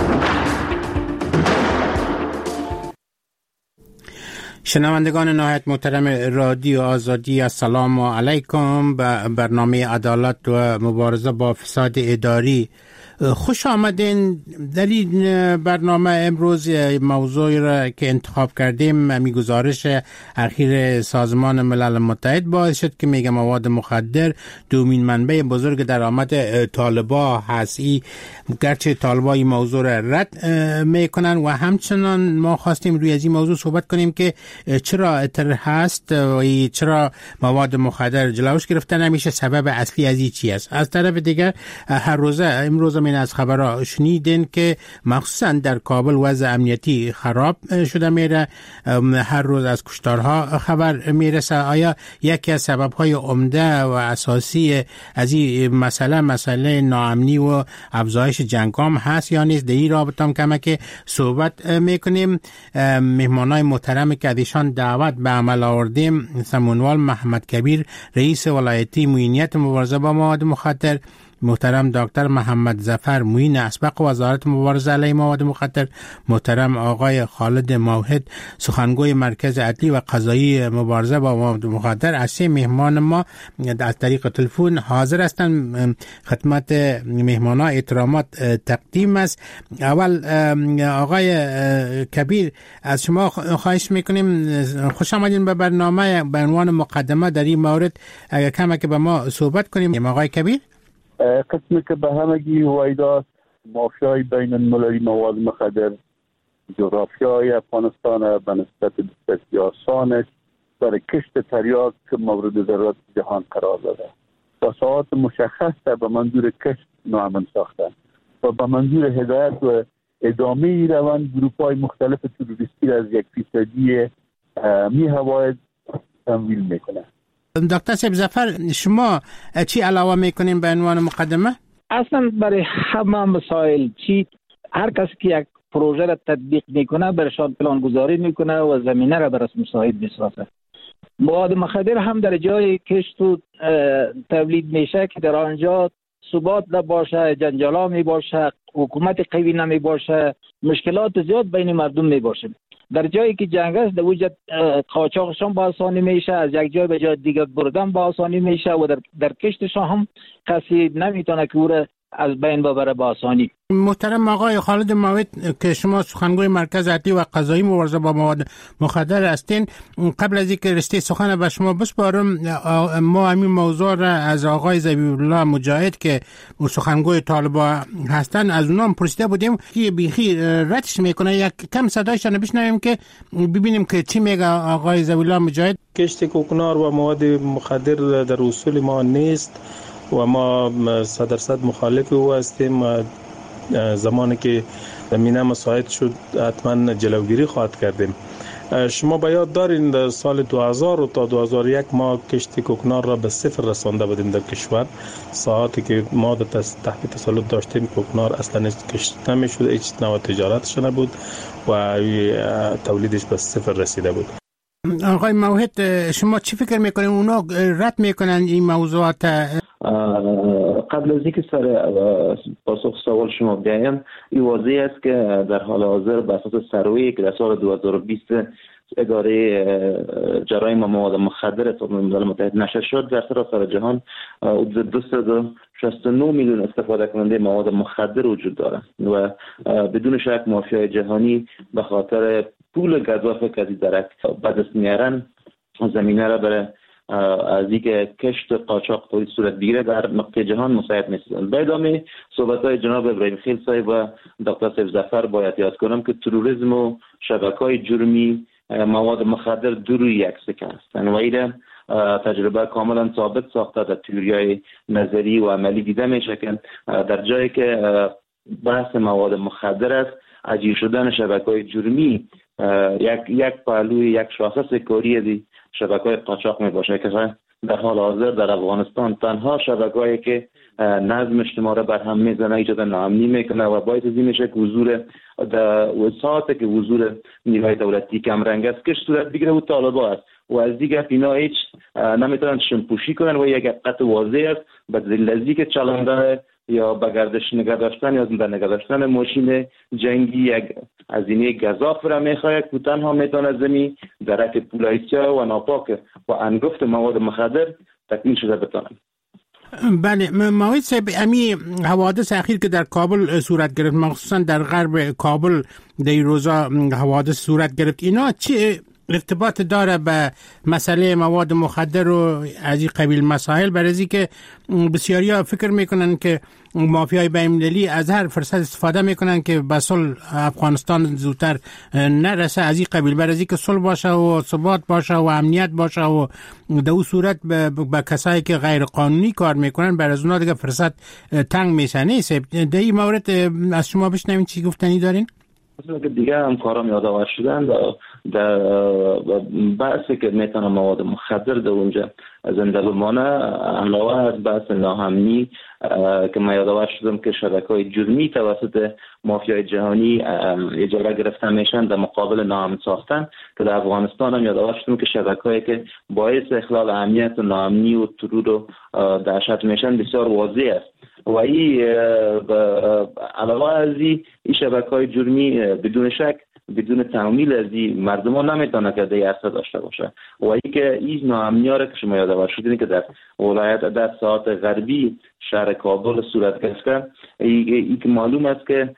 شنوندگان نهایت محترم رادیو آزادی، السلام علیکم. به برنامه عدالت و مبارزه با فساد اداری خوش آمدین. در این برنامه امروز موضوعی را که انتخاب کردیم می گزارش اخیر سازمان ملل متحد باعث شد که میگه مواد مخدر دومین منبع بزرگ درآمد طالبا هست. ای گرچه طالبا این موضوع را رد میکنن و همچنان ما خواستیم روی از این موضوع صحبت کنیم که چرا اتر هست و چرا مواد مخدر جلوش گرفته نمیشه، سبب اصلی از این چی است. از طرف دیگر هر روزه امروز من از خبرها شنیدین که مخصوصا در کابل وضع امنیتی خراب شده میره، هر روز از کشتارها خبر میرسه. آیا یکی از سببهای عمده و اساسی از این مسئله مسئله ناامنی و افزایش جنگام هست یا نیست؟ در این رابطه هم کمه که صحبت میکنیم. مهمانای محترم که ازشان دعوت به عمل آوردیم، سمونوال محمد کبیر رئیس ولایتی معینیت مبارزه با مواد مخدر، محترم دکتر محمد ظفر معین اسبق وزارت مبارزه علیه مواد مخدر، محترم آقای خالد موحد سخنگوی مرکز عدلی و قضایی مبارزه با مواد مخدر. از سه مهمان ما از طریق تلفن حاضر هستند. خدمت مهمانا احترامات تقدیم است. اول آقای کبیر از شما خواهش میکنیم خوش آمدین به برنامه. به عنوان مقدمه در این مورد اگر کمی که به ما صحبت کنیم. آقای کبیر، قسمی که به همگی هویداست مافیای بین المللی مواد مخدر جغرافیای افغانستان به نسبت بسیار آسانش برای کشت تریاک که مورد ضرورت جهان قرار داده و ساعات مشخص به منظور کشت ناامن ساختن و به منظور هدایت و ادامه روند گروپ‌های مختلف تروریستی از یک فیصدی می هواید تمویل میکنه. دکتر صاحب ظفر، شما چی علاوه میکنین به عنوان مقدمه؟ اصلا برای همه مسائل چی هر کسی که یک پروژه را تطبیق میکنه برشان پلان گذاری میکنه و زمینه را برای مساعد میسازه. مواد مخدر هم در جای کشت و تولید میشه که در آنجا ثبات نباشه، جنجالا میباشه، حکومت قوی نمیباشه، مشکلات زیاد بین مردم میباشه. در جایی که جنگ است در وجود قاچاقشان با آسانی میشه، از یک جای به جای دیگر بردن با آسانی میشه و در, در کشتشان هم کسی نمیتونه که او را از بین ببره با آسانی. محترم آقای خالد ماوت که شما سخنگوی مرکز عدلی و قضایی مبارزه با مواد مخدر هستین، قبل از اینکه رشته سخن به شما بسپارم، ما همین موضوع را از آقای ذبیحالله مجاهد که سخنگوی طالبان هستن از اونام پرسیده بودیم که بیخی ردش میکنه. یک کم صدایشان بشنویم که ببینیم که چی میگه آقای ذبیحالله مجاهد. کشت کوکنار و مواد مخدر در اصول ما نیست و ما صد درصد مخالف او هستیم. زمانی که زمینه مساعد شد حتما جلوگیری خواهد کردیم. شما به یاد دارین در سال دو هزار تا دو هزار و یک ما کشت کوکنار را به صفر رسانده بودیم در کشور. ساعتی که ما تحت تسلط داشتیم کوکنار اصلا کشت نمیشد، هیچ نوع تجارتش نبود و تولیدش به صفر رسیده بود. آقای موحد شما چی فکر میکنین اونا رد میکنن این موضوعات؟ قبل از اینکه سر پاسخ سوال شما بیایم، این واضح است که در حال حاضر بر اساس سروی که در سال دو هزار و بیست اداره جرایم مواد مخدر سازمان ملل متحد نشر شد، در سراسر جهان حدود دویست و شصت و نه میلیون استفاده کننده مواد مخدر وجود دارند و بدون شک مافیای جهانی به خاطر پول گزاف که از درک به دست میارن زمینه را برای از اینکه کشت قاچاق تولید صورت بگیره در نقطه جهان مساعد می‌سازند. به ادامه صحبت‌های جناب ابراهیم خیل صاحب و دکتر سیف ظفر باید یاد کنم که تروریسم و شبکه‌های جرمی مواد مخدر دو روی یک سکه هستند و این تجربه کاملا ثابت ساخته در تئوری‌های نظری و عملی دیده میشه که در جایی که بحث مواد مخدر است، عجیب شدن شبکه‌های جرمی یک یک پهلوی یک شاخص کاری دی شبکه‌های قاچاق می باشه که در حال حاضر در افغانستان تنها شبکه‌ای که نظم اجتماعی را برهم میزنه، ایجاد ناامنی میکنه و باعث این میشه که حضور در وساعت که حضور نیروهای دولتی کم رنگ است که صورت بگیره و طالبان است و از دیگه اینا هیچ نمیتونن شمپوشی کنن و یک قطع واضح است به دلیل که چلنده یا به گردش نگه داشتن یا در نگه داشتن ماشین جنگی یک هزینه گزاف را میخواهد که تنها میتونه زمین درک پولایسیا و ناپاک و انگفت مواد مخدر تکمیل شده بتانه. بله موید صاحب، امی حوادث اخیر که در کابل صورت گرفت، مخصوصا در غرب کابل در روزا حوادث صورت گرفت، اینا چی ارتباط داره به مسئله مواد مخدر و از این قبیل مسائل؟ برای که بسیاری ها فکر میکنن که مافیای بین‌المللی از هر فرصت استفاده میکنن که به صلح افغانستان زودتر نرسه از این قبیل، برای که صلح باشه و ثبات باشه و امنیت باشه و در اون صورت به کسایی که غیر قانونی کار میکنن برای اونا دیگه فرصت تنگ میشه. نیست در این مورد از شما بشنوین چی گفتنی دارین؟ که دیگه هم کارام یادآور شدن در بحثی که میتونه مواد مخدر در اونجا زنده بمانه، علاوه از بحث ناامنی که من یادآور شدم که شبکه‌های جرمی توسط مافیای جهانی اجاره گرفته میشن در مقابل ناامن ساختن، که در افغانستان هم یادآور شدم که شبکه‌هایی که باعث اخلال امنیت و ناامنی و ترور و دهشت میشن بسیار واضح است و این علاوه از این شبکه‌های جرمی بدون شک بدون تعمیل از این مردم ها نمیتونه که در اثر داشته باشه و این که این ناامنی ها که شما یادآور شدین که در ولایت در ساعت غربی شهر کابل صورت گرفته، این که معلوم است که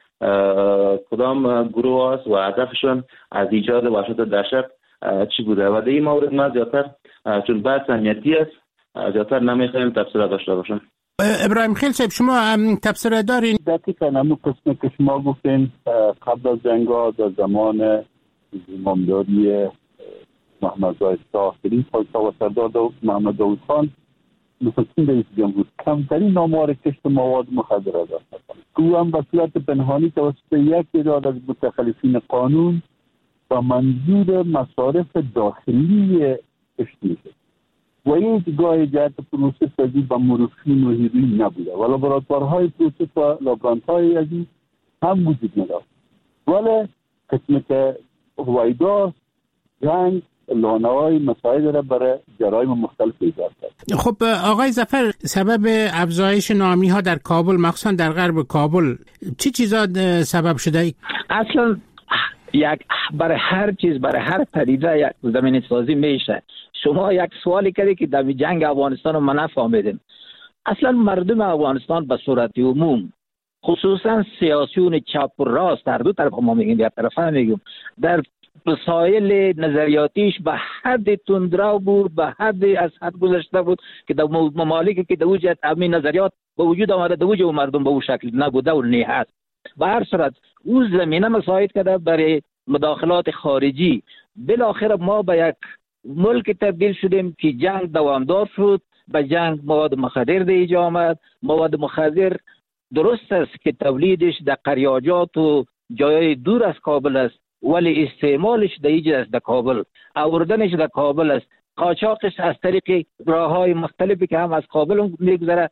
کدام گروه است و هدفشون از ایجاد وحشت و دهشت چی بوده و در این مورد ما زیادتر چون بحث امنیتی است زیادتر نمیخوایم تفسیر داشته باشم. ابراهیم خیل صاحب، شما تفسیر دارین؟ دقیقاً همون قسمی که شما گفتین قبل از جنگا در زمان زمامداری محمد زاید طاهری پایتخت و سردار محمد داود خان نخستین رئیس جمهور کمترین ناموار کشت مواد مخدر داشت که او هم به صورت پنهانی توسط یک تعداد از متخلفین قانون و منظور مصارف داخلی کشت میشه. و این گاهی جهت پروسس ازی با مورفین و هیروین نبوده و لابراتوارهای پروسس و لابرانتهای ازی هم وجود نداشت. ولی قسمت وایداس جنگ لانه‌های مسائل را برای جرایم مختلف ایجاد کرد. خب آقای ظفر، سبب افزایش ناامنی ها در کابل مخصوصا در غرب کابل چی چیزا سبب شده؟ اصلا یک برای هر چیز، برای هر پدیده یک زمین سازی میشه. شما یک سوالی کردی که در جنگ افغانستان رو ما نفهمیدیم. اصلا مردم افغانستان به صورت عموم، خصوصا سیاسیون چپ و راست، در دو طرف ما میگیم، یک طرف هم میگیم، در مسائل نظریاتیش به حد تندرو بود، به حد از حد گذشته بود که در ممالکی که در وجود همین نظریات به وجود آمده در وجود مردم به اون شکل نبوده و نه هست. به هر صورت او زمینه مساعد کرده برای مداخلات خارجی. بالاخره ما به یک ملک تبدیل شدیم که جنگ دوامدار شد. به جنگ مواد مخدر دیجا آمد. مواد مخدر درست است که تولیدش در قریاجات و جای دور از کابل است، ولی استعمالش در اینجا است، در کابل. آوردنش در کابل است. قاچاقش از طریق راههای مختلفی که هم از کابل میگذره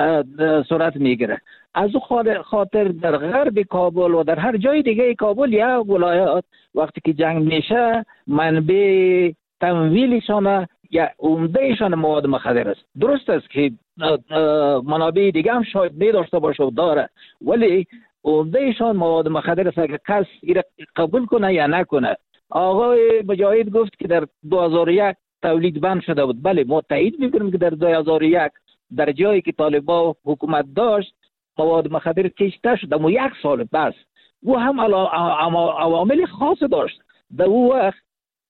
صورت میگیره. از او خاطر در غرب کابل و در هر جای دیگه کابل یا ولایات وقتی که جنگ میشه منبع تمویلشان یا عمدهشان مواد مخدر است. درست است که منابع دیگه هم شاید نداشته باشه و داره، ولی عمدهشان مواد مخدر است که کس ایره قبول کنه یا نکنه. آقای مجاهد گفت که در دو هزار و یک تولید بند شده بود. بله، ما تایید میکنیم که در دو هزار و یک در جایی که طالبان حکومت داشت مواد مخدر کشته شد، اما یک سال بس. او هم عوامل خاص داشت. در او وقت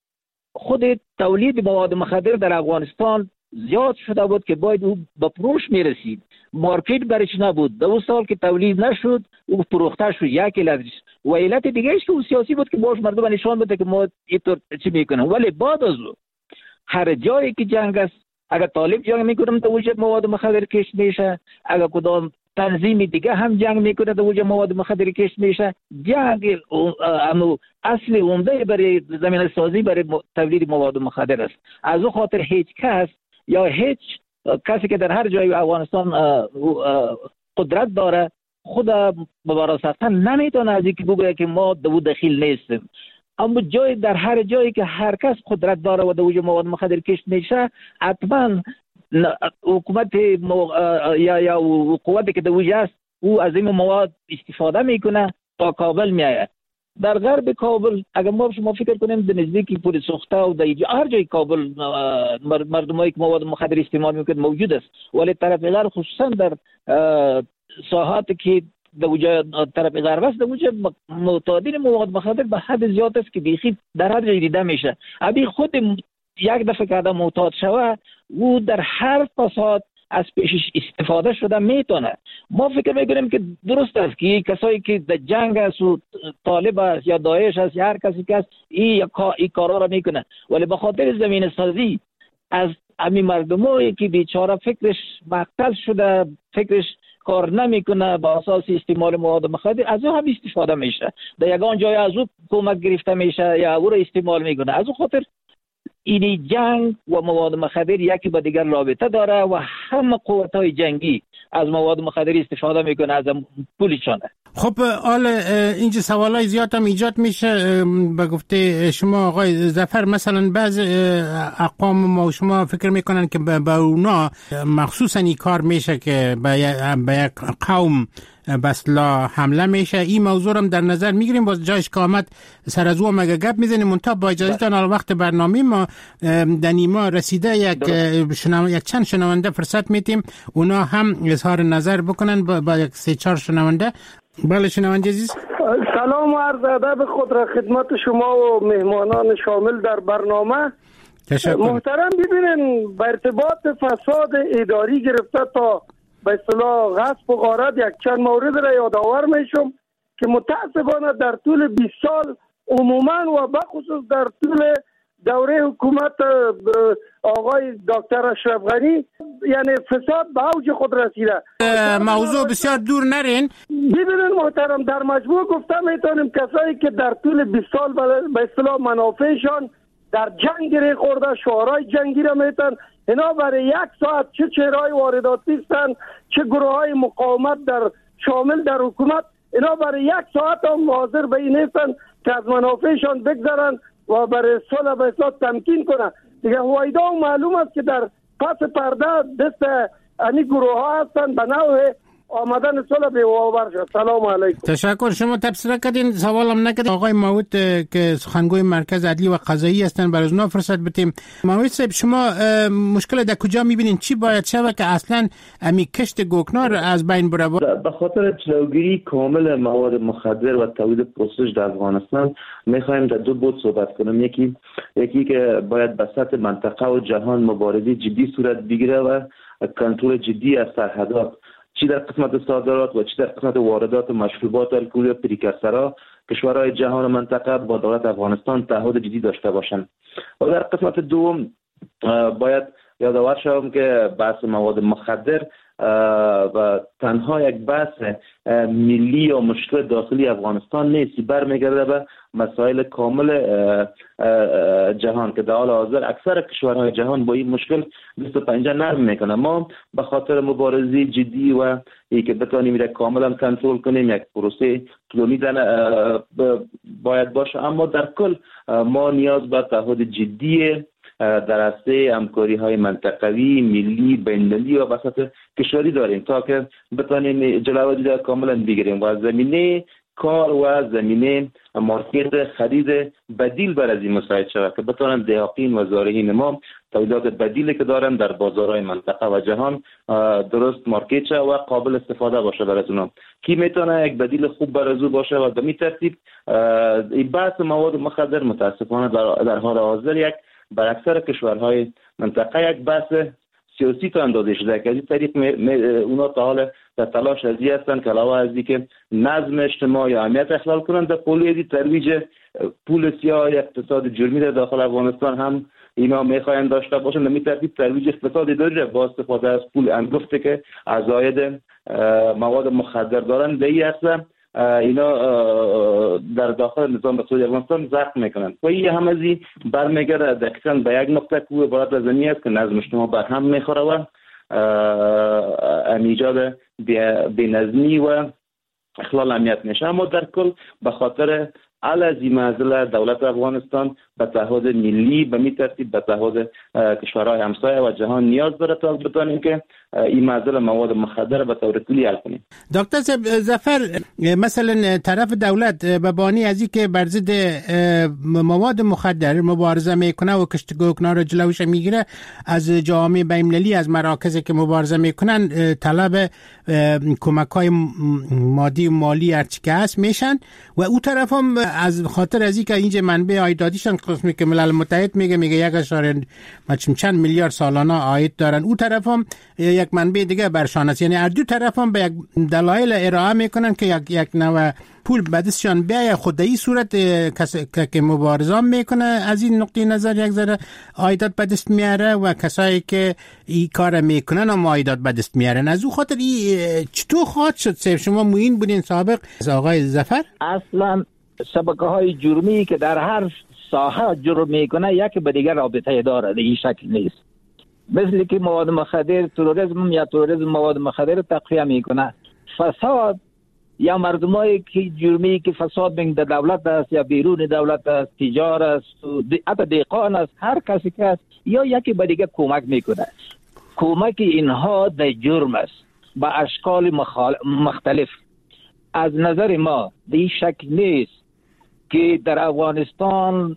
خود تولید مواد مخدر در افغانستان زیاد شده بود که باید او به فروش میرسید. مارکت برش نبود. در اون سال که تولید نشد او فروخته شد. یک علتش و علت دیگه ایش که او سیاسی بود که باش مردم نشان بده که ما اینطور چی میکنیم. ولی بعد از او هر جایی که جنگ است، اگر طالب جنگ میکنم در وجود مواد مخدر کش میشه، اگر کدام تنظیم دیگه هم جنگ میکنه در وجود مواد مخدر کش میشه. جنگ امو اصل عمده برای زمین سازی برای تولید مواد مخدر است. از او خاطر هیچ کس یا هیچ کسی که در هر جای افغانستان قدرت داره خود مبارزاتا نمیتونه از اینکه بگه که ما دو دخیل نیستیم. اما جای در هر جایی که هر کس قدرت داره و در وجود مواد مخدر کش میشه، حتما حکومت مو... یا یا قوتی که در وجود است او از این مواد استفاده میکنه تا کابل میآید. در غرب کابل اگر ما شما فکر کنیم در نزدیکی پول سوخته و در هر جای کابل مردمایی که مواد مخدر استعمال میکنه موجود است، ولی طرف غرب خصوصا در ساحاتی که در وجود طرف غرب است در وجود معتادین مواد مخدر به حد زیاد است که بیخی در هر جای دیده میشه. ابی خود یک دفعه که آدم معتاد شوه او در هر فساد از پیشش استفاده شده میتونه. ما فکر میکنیم که درست است که کسایی که در جنگ است و طالب است یا داعش است یا هر کسی که است این این کارا را میکنه، ولی به خاطر زمین سازی از همین مردمایی که بیچاره فکرش مقتل شده، فکرش کار نمیکنه با اساس استعمال مواد مخدر، از او هم استفاده میشه. در یگان جای از او کمک گرفته میشه یا او را استعمال میکنه. از او خاطر این جنگ و مواد مخدر یکی با دیگر رابطه داره و همه قوت‌های جنگی از مواد مخدر استفاده میکنه از پولشانه. خب حال اینجا سوالای زیاد هم ایجاد میشه. به گفته شما آقای ظفر، مثلا بعض اقوام ما شما فکر میکنن که به اونا مخصوصا این کار میشه که به یک قوم بسلا حمله میشه. این موضوع هم در نظر میگیریم. باز جایش که آمد سر از او مگه گپ میزنیم. منتها با اجازهتان حال وقت برنامه ما در نیما رسیده، یک شنو... یک چند شنونده فرصت میتیم اونا هم اظهار نظر بکنن با, با یک سه چهار شنونده. بله شنونده عزیز، سلام و عرض ادب خود را خدمت شما و مهمانان شامل در برنامه. تشکر. محترم ببینن به ارتباط فساد اداری گرفته تا به اصطلاح غصب و غارت یک چند مورد را یادآور میشم که متاسفانه در طول بیست سال عموما و بخصوص در طول دوره حکومت آقای دکتر اشرف غنی یعنی فساد به اوج خود رسیده. موضوع بسیار دور نرین. ببینید محترم، در مجموع گفته میتونیم کسایی که در طول بیست سال به اصطلاح منافعشان در جنگ گره خورده، شعارهای جنگی را میتن اینا برای یک ساعت چه چهرهای وارداتی هستند، چه گروه های مقاومت در شامل در حکومت، اینا برای یک ساعت هم حاضر به این نیستند که از منافعشان بگذرن و برای صلح به اصلاح تمکین کنند. دیگه هویدا معلوم است که در پس پرده دست این گروه ها هستند به نوع آمدن صلح به واور شد. سلام علیکم. تشکر. شما تبصره کردین، سوالم نکردین. آقای ماوت که سخنگوی مرکز عدلی و قضایی هستن، برای اونا فرصت بدیم. ماوت صاحب، شما مشکل در کجا میبینین؟ چی باید شود که اصلا امی کشت گوکنار از بین بره؟ به خاطر جلوگیری کامل مواد مخدر و تولید پرسش در افغانستان میخوایم در دو بود صحبت کنیم. یکی یکی که باید به سطح منطقه و جهان مبارزه جدی صورت بگیره و کنترل جدی از سرحدات، چی در قسمت صادرات و چی در قسمت واردات و مشروبات الکلی و پریکرسرها، کشورهای جهان و منطقه با دولت افغانستان تعهد جدی داشته باشند. و در قسمت دوم باید یادآور شوم که بحث مواد مخدر و تنها یک بحث ملی و مشکل داخلی افغانستان نیست، برمیگرده به مسائل کامل جهان که در حال حاضر اکثر کشورهای جهان با این مشکل بیست و پنج نرم میکنه. ما به خاطر مبارزه جدی و ای که بتانیم را کاملا کنترل کنیم یک پروسه طولانی باید باشه، اما در کل ما نیاز به تعهد جدی در حوزه همکاری های منطقوی، ملی، بین‌المللی و وسط کشوری داریم تا که بتانیم جلوی را کاملا بگیریم و زمینه کار و زمینه مارکت خرید بدیل بر از این مساعد شود که بتانند دهقین و زارعین ما تولیدات بدیلی که دارن در بازارهای منطقه و جهان درست مارکت شود و قابل استفاده باشه بر از اونها. کی میتونه یک بدیل خوب بر از او باشه و به این ترتیب این بحث مواد مخدر متاسفانه در, در حال حاضر یک بر اکثر کشورهای منطقه یک بحث سیاسی تا اندازه شده که از این طریق اونا تا حال در تلاش ازی هستند که علاوه از که نظم اجتماعی یا امنیت اخلال کنند در پولی ترویج پول سیاه اقتصاد جرمی در داخل افغانستان هم اینا میخواین داشته باشند. در این ترتیب ترویج اقتصادی داره با استفاده از پول انگفته که عزاید مواد مخدر دارن به این اصلا اینا در داخل نظام اقتصادی افغانستان زخم میکنند و این هم از این برمیگرده دقیقاً به یک نقطه که عبارت از این است که نظم اجتماع بر هم میخوره و ایجاد بی‌نظمی و اخلال امنیت میشه. اما در کل به خاطر علاوه معضله دولت افغانستان به تعهد ملی به می ترتیب به تعهد کشورهای همسایه و جهان نیاز داره تا بتونیم که این معضله مواد مخدر به طور کلی حل کنیم. دکتر ظفر، مثلا طرف دولت به بانی از اینکه بر ضد مواد مخدر مبارزه میکنه و کشت گوکنا رو جلوش میگیره، از جامعه بین‌المللی از مراکزی که مبارزه میکنن طلب کمک‌های مادی و مالی هرچی که هست میشن و اون طرف هم از خاطر از اینکه اینجا منبع عایداتیشان قسمی که ملل متحد میگه میگه یک اشاره چند میلیارد سالانه عاید دارن، اون طرف هم یک منبع دیگه برشان است. یعنی هر دو طرف هم به یک دلایل ارائه میکنن که یک یک نوع پول به دستشان بیاید. خود در این صورت که مبارزان میکنه از این نقطه نظر یک ذره عایدات به دست میاره و کسایی که این کار میکنن هم عایدات به دست میارن. از اون خاطر این چطور خواهد شد؟ سیف شما موین بودین سابق آقای ظفر؟ اصلا شبکه های جرمی که در هر ساحه جرم میکنه یکی به دیگر رابطه داره، این شکل نیست. مثل که مواد مخدر تروریسم یا تروریسم مواد مخدر تقویه میکنه، فساد یا مردمایی که جرمی که فساد بین در دولت است یا بیرون دولت است، تجار است، حتی دهقان است، هر کسی که است یا یکی به دیگر کمک میکنه. کمک اینها در جرم است با اشکال مخال... مختلف. از نظر ما به این شکل نیست که در افغانستان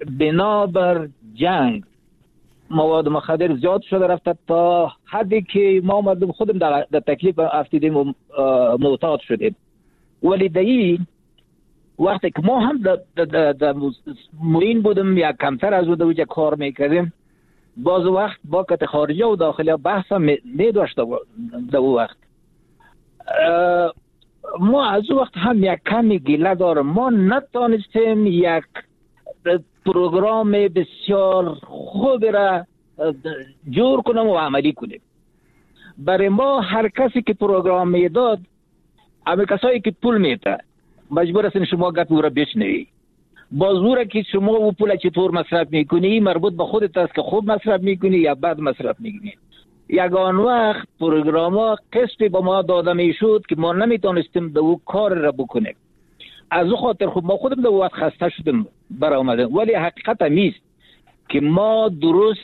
بنابر جنگ مواد مخدر زیاد شده رفته تا حدی که ما مردم خودم در, در تکلیف افتیدیم و معتاد شدیم. ولی در این وقتی که ما هم در, در, در موین بودیم یا کمتر از او در کار میکردیم، باز وقت با کت خارجه و داخلی بحث هم می داشته در او وقت. ما از او وقت هم یک کمی گله دارم، ما نتانستیم یک پروگرام بسیار خوب را جور کنم و عملی کنیم. برای ما هر کسی که پروگرام میداد، اما کسایی که پول میده مجبور هستین شما گپ او را بشنوی. با زوره که شما و پول چطور مصرف میکنی مربوط به خودت است که خوب مصرف میکنی یا بد مصرف میکنی. یگان وقت پروگراما قسطی به ما داده میشد که ما نمیتونستیم دو کار را بکنیم. از او خاطر خود ما خودم دو وقت خسته شدیم برآمدیم. ولی حقیقت همیست که ما درست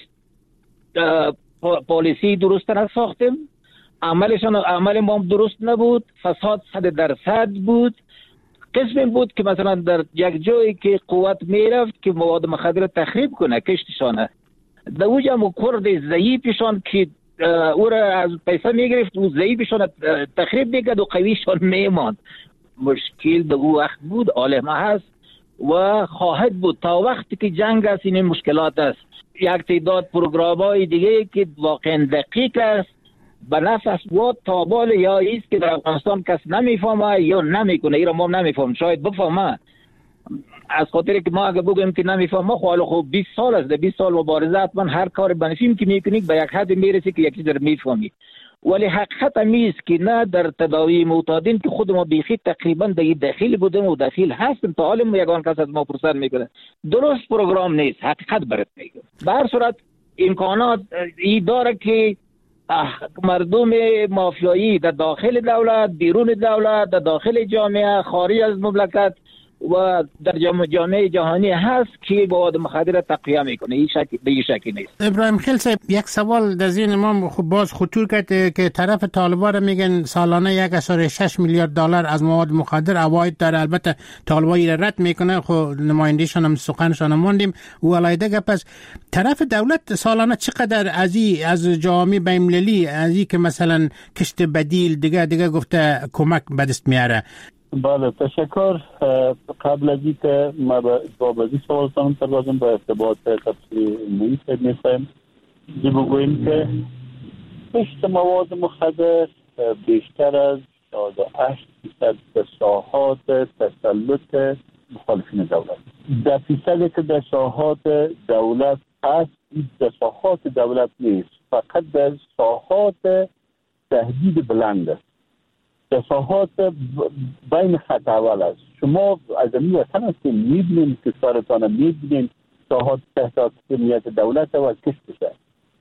پالیسی درست نساختیم، عملشان عمل ما درست نبود، فساد صد درصد بود. قسمی بود که مثلا در یک جایی که قوت میرفت که مواد مخدر تخریب کنه کشتشانه، در اوجا مکرد ضعیفشان که او را از پیسه میگرفت و ضعیفشان تخریب میکرد و قویشان میماند. مشکل در او وقت بود، عالم هست و خواهد بود تا وقتی که جنگ است. این مشکلات است. یک تعداد پروگرام های دیگه که واقعا دقیق است به نفع اسوات تابال یا ایست که در افغانستان کس نمیفهمه یا نمیکنه. ایرا ما نمیفهم، شاید بفهمه. از خاطر که ما اگه بگیم که نمیفهمه خب خب بیست سال است، بیست سال مبارزه حتما هر کار بنفیم که میکنی به یک حد میرسی که یکی در میفهمی. ولی حقیقت همیست که نه در تداوی معتادین که خود ما بیخی تقریبا در داخل بودیم و داخل هستیم تا حال یگان کس از ما پرسان میکنه. درست پروگرام نیست، حقیقت برات میگم. به هر صورت امکانات ای داره که مردم مافیایی در داخل دولت، بیرون دولت، در داخل جامعه، خارج از مملکت و در جامعه جهانی هست که مواد مخدر تقویه میکنه. این شک به این شکی نیست. ابراهیم خیل صاحب، یک سوال در ذهن ما خب باز خطور کرد که طرف طالبان را میگن سالانه یک و شش میلیارد دلار از مواد مخدر عواید داره. البته طالبان را رد میکنه، خب نمایندهشان هم سخنشان ماندیم و علایده گپ است. طرف دولت سالانه چقدر از از جامعه بین‌المللی از این که مثلا کشت بدیل دیگه دیگه گفته کمک به دست میاره؟ بله تشکر. قبل از اینکه ما به جواب از این سوالتان پردازم به ارتباط تفسیر علمی می‌خوایم بگوییم که کشت مواد مخدر بیشتر از شصت و هشت درصد دستاهات تسلط مخالفین دولت. در فیصدی که دستاهات دولت هست، این دستاهات دولت نیست، فقط دستاهات تهدید بلند است. دستاهات بین خط اول است. شما از این وطن هستیم، میبینیم که کشورتان میبینیم دستاهات تحت حاکمیت دولت و کشت بشه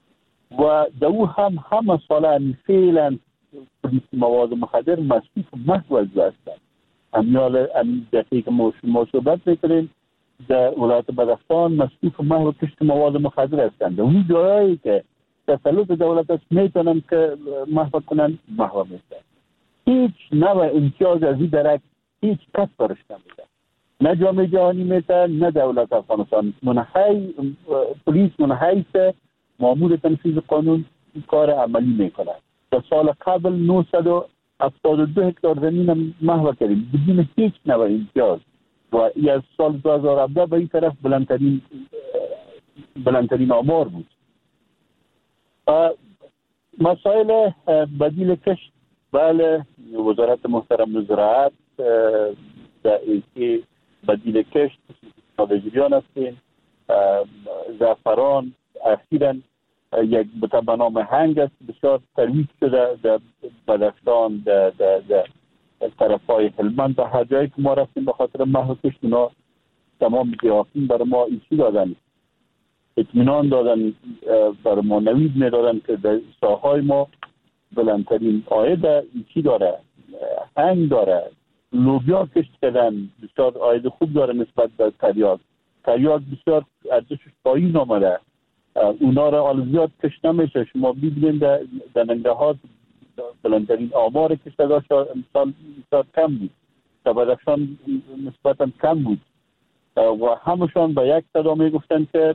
و دو هم همه ساله فعلا پلیس مواد مخدر مصروف محو از هستند. امیال امی دقیقی که ما شما صحبت میکنیم در ولایت بدخشان مصروف محو کشت مواد مخدر هستند. اون جایی که تسلط دولت است میتونن که محو کنن محو میشن. هیچ نوع امتیاز از این درک هیچ کس برش نمیده، نه جامعه جهانی میده نه دولت افغانستان. منحی پلیس منحی است مامور تنفیذ قانون این کار عملی میکنه. در سال قبل نهصد و هفتاد و دو هکتار زمین محو کردیم بدون هیچ نوع امتیاز و این از سال دو هزار و هفده به این طرف بلندترین بلندترین آمار بود. مسائل بدیل کشت، بله وزارت محترم زراعت در اینکه بدیل کشت نادجریان هستین. زعفران اخیراً یک بوته به نام هنگ است بسیار ترویج شده در بدخشان، در طرفهای هلمند، در هر جایی که ما رفتیم به خاطر محو کشت اونا تمام گیاهخوان برای ما ایچی دادن، اطمینان دادن، برای ما نوید میدادن که در ساحهای ما بلندترین عاید ایچی داره، هنگ داره، لوبیا کشت کردن بسیار عاید خوب داره نسبت به تریاک. تریاک بسیار ارزشش پایین آمده، اونا را حال زیاد کشت نمیشه. شما ببینید در, در ننگرهار بلندترین آمار کشتگاه امسال بسیار کم بود، در بدخشان نسبتا کم بود و همشان به یک صدا میگفتن که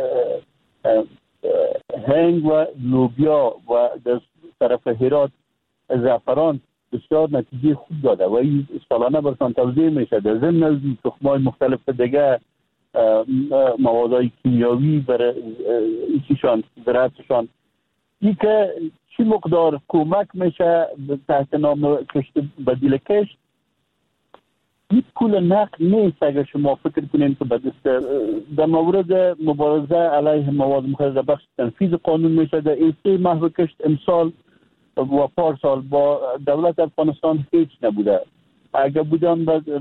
هنگ و لوبیا و در طرف هرات زعفران بسیار نتیجه خوب داده و این سالانه برشان توضیح میشه. در ضمن از تخم‌های مختلف دیگه موادهای کیمیاوی برای ایشان زراعتشان، این که چی مقدار کمک میشه تحت نام کشت بدیل کشت، این پول نقد نیست. اگر شما فکر کنید که بدست در مورد مبارزه علیه مواد مخدر بخش تنفیذ قانون میشه. در ایسی محو کشت امسال و پارسال با دولت افغانستان هیچ نبوده. اگر بودن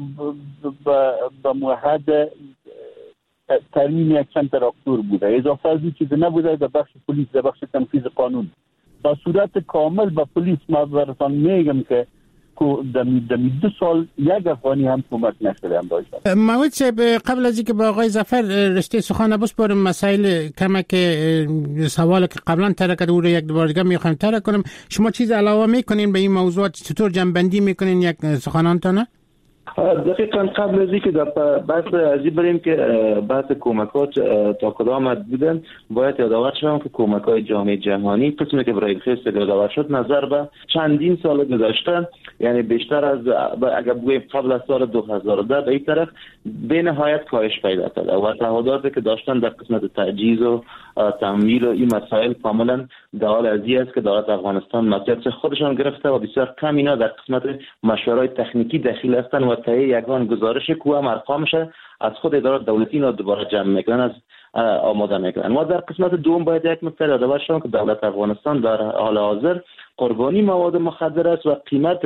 به موحد ترمیم یک چند تراکتور بوده، اضافه از این چیز نبوده در بخش پلیس، در بخش تنفیذ قانون. با صورت کامل به پلیس ما براتون میگم که دمی دمی دو سال یک افغانی هم کمک نشده هم داشتن. موید صاحب، قبل از اینکه با آقای ظفر رشته سخن بسپارم، مسائل کمک سوال که قبلا ترک کرده او رو یک دوباره دیگه میخوایم ترک کنم، شما چیز علاوه میکنین به این موضوعات؟ چطور جنبندی میکنین یک سخنانتانه؟ دقیقاً قبل از اینکه در بحث ازی بریم که بحث کمکات تا کدام حد بودن، باید یادآور شوم که کمک‌های جامعه جهانی قسمی که برای خیست یادآور شد نظر به چندین سال گذشته، یعنی بیشتر از اگر بگوییم قبل از سال دو هزار و ده به این طرف به نهایت کاهش پیدا کرده و تعهداتی که داشتن در قسمت تجهیز و تمویل و این مسائل کاملا در حال ازی است که دولت افغانستان مسئولیت خودشان گرفته و بسیار کم اینا در قسمت مشورهای تکنیکی دخیل هستند و تهیه یگان گزارش کوه ارقامش از خود اداره دولتی اینا دوباره جمع میکنن، از آماده میکنن. ما در قسمت دوم باید یک نکته یادآور شوم که دولت افغانستان در حال حاضر قربانی مواد مخدر است و قیمت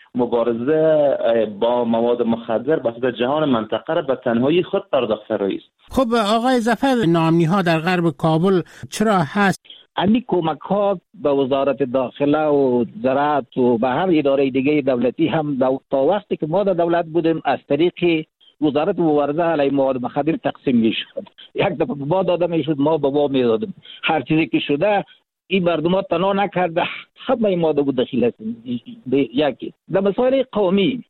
مبارزه با مواد مخدر بسیار جهان منطقه را به تنهایی خود پرداخت فرایی است. خب آقای ظفر، ناامنی ها در غرب کابل چرا هست؟ امی کمک ها به وزارت داخله و زراعت و به هر اداره دیگه دولتی هم تا وقتی که ما در دولت بودیم از طریق وزارت مبارزه علیه مواد مخدر تقسیم میشد. یک دفعه ما داده میشد، ما به ما میدادیم. هر چیزی که شده این مردم ها تنها نکرده، همه این ماده بود دخیل است. یکی در مسائل قومی،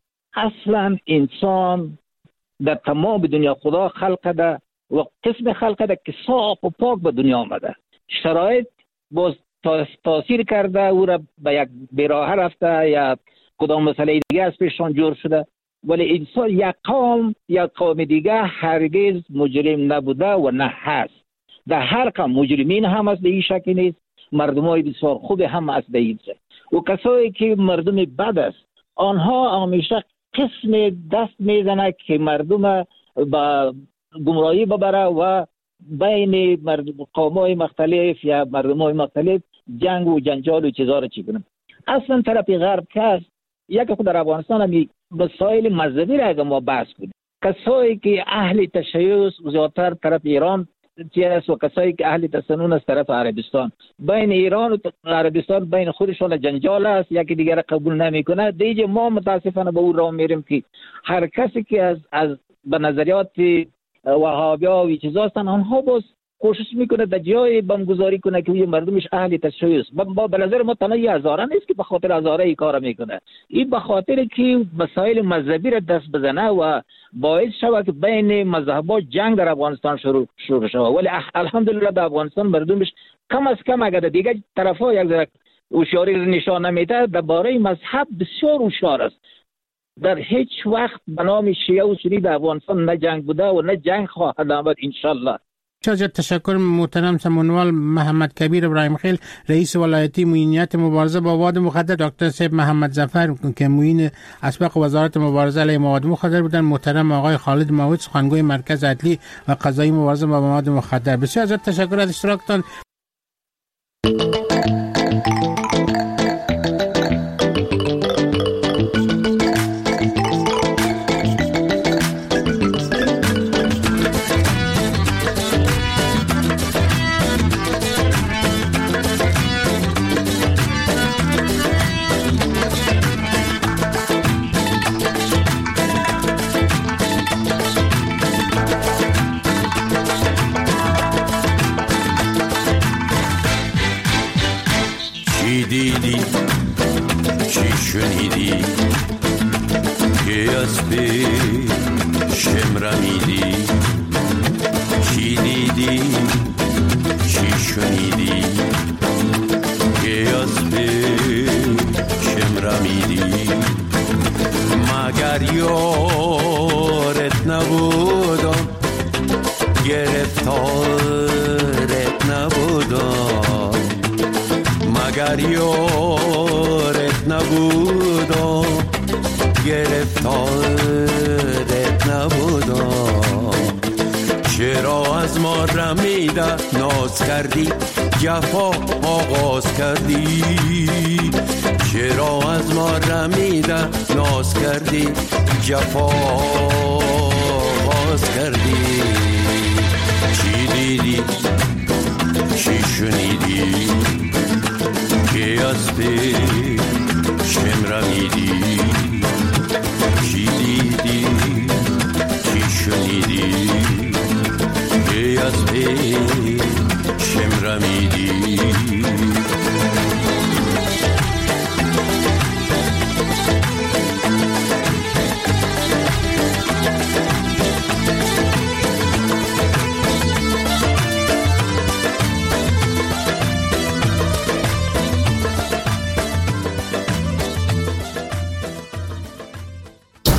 اصلا انسان در تمام دنیا خدا خلق ده و قسم خلق ده که صاف و پاک به دنیا آمده. شرایط باز تاثیر کرده او را به یک بیراه رفته یا کدام مسئله دیگه از پیشان جور شده، ولی انسان یک قوم یا قوم دیگه هرگز مجرم نبوده و نه هست. در هر قوم مجرمین هم از به این شکل نیست، مردم های بسیار خوب هم از به این شکل. و کسایی که مردم بد است آنها همیشه قسم دست میزنه که مردم با گمراهی ببره و بین قوم‌های مختلف یا مردم‌های مختلف جنگ و جنجال و چیزا رو چی کنن. اصلا طرف غرب که است، یک خود در افغانستان هم مسائل مذهبی را اگر ما بحث کنیم، کسایی که اهل تشیع زیادتر طرف ایران است و کسایی که اهل تسنن از طرف عربستان، بین ایران و عربستان بین خودشان جنجال است، یکی دیگر را قبول نمیکنه. دیگه ما متاسفانه به اون راه میریم که هر کسی که از از به نظریات وهابیا و چیزا هستن، آنها باز کوشش میکنه در جای بمگذاری کنه که این مردمش اهل تشیع است. با به نظر ما تنها هزاره نیست که به خاطر هزاره ای کار میکنه، این به خاطر که مسائل مذهبی را دست بزنه و باعث شود که بین مذهب‌ها جنگ در افغانستان شروع شروع شود. ولی الحمدلله در افغانستان مردمش کم از کم اگر دیگه طرفا یک ذره هوشیاری نشان نمیده، درباره مذهب بسیار هوشیار است. در هیچ وقت به نام شیعه و سنی در افغانستان نه جنگ بوده و نه جنگ خواهد آمد انشالله. چقدر تشکر محترم سمونوال محمد کبیر ابراهیم خیل، رئیس ولایتی معینیت مبارزه با مواد مخدر، دکتر صاحب محمد ظفر که معین اسبق وزارت مبارزه علیه مواد مخدر بودن، محترم آقای خالد موید سخنگوی مرکز عدلی و قضایی مبارزه با مواد مخدر. بسیار از تشکر از اشتراکتان. چرا از ما رمیده ناز کردی جفا آغاز کردی چرا از ما رمیده ناز کردی جفا آغاز کردی چی دیدی چی شنیدی که از به شم رمیدی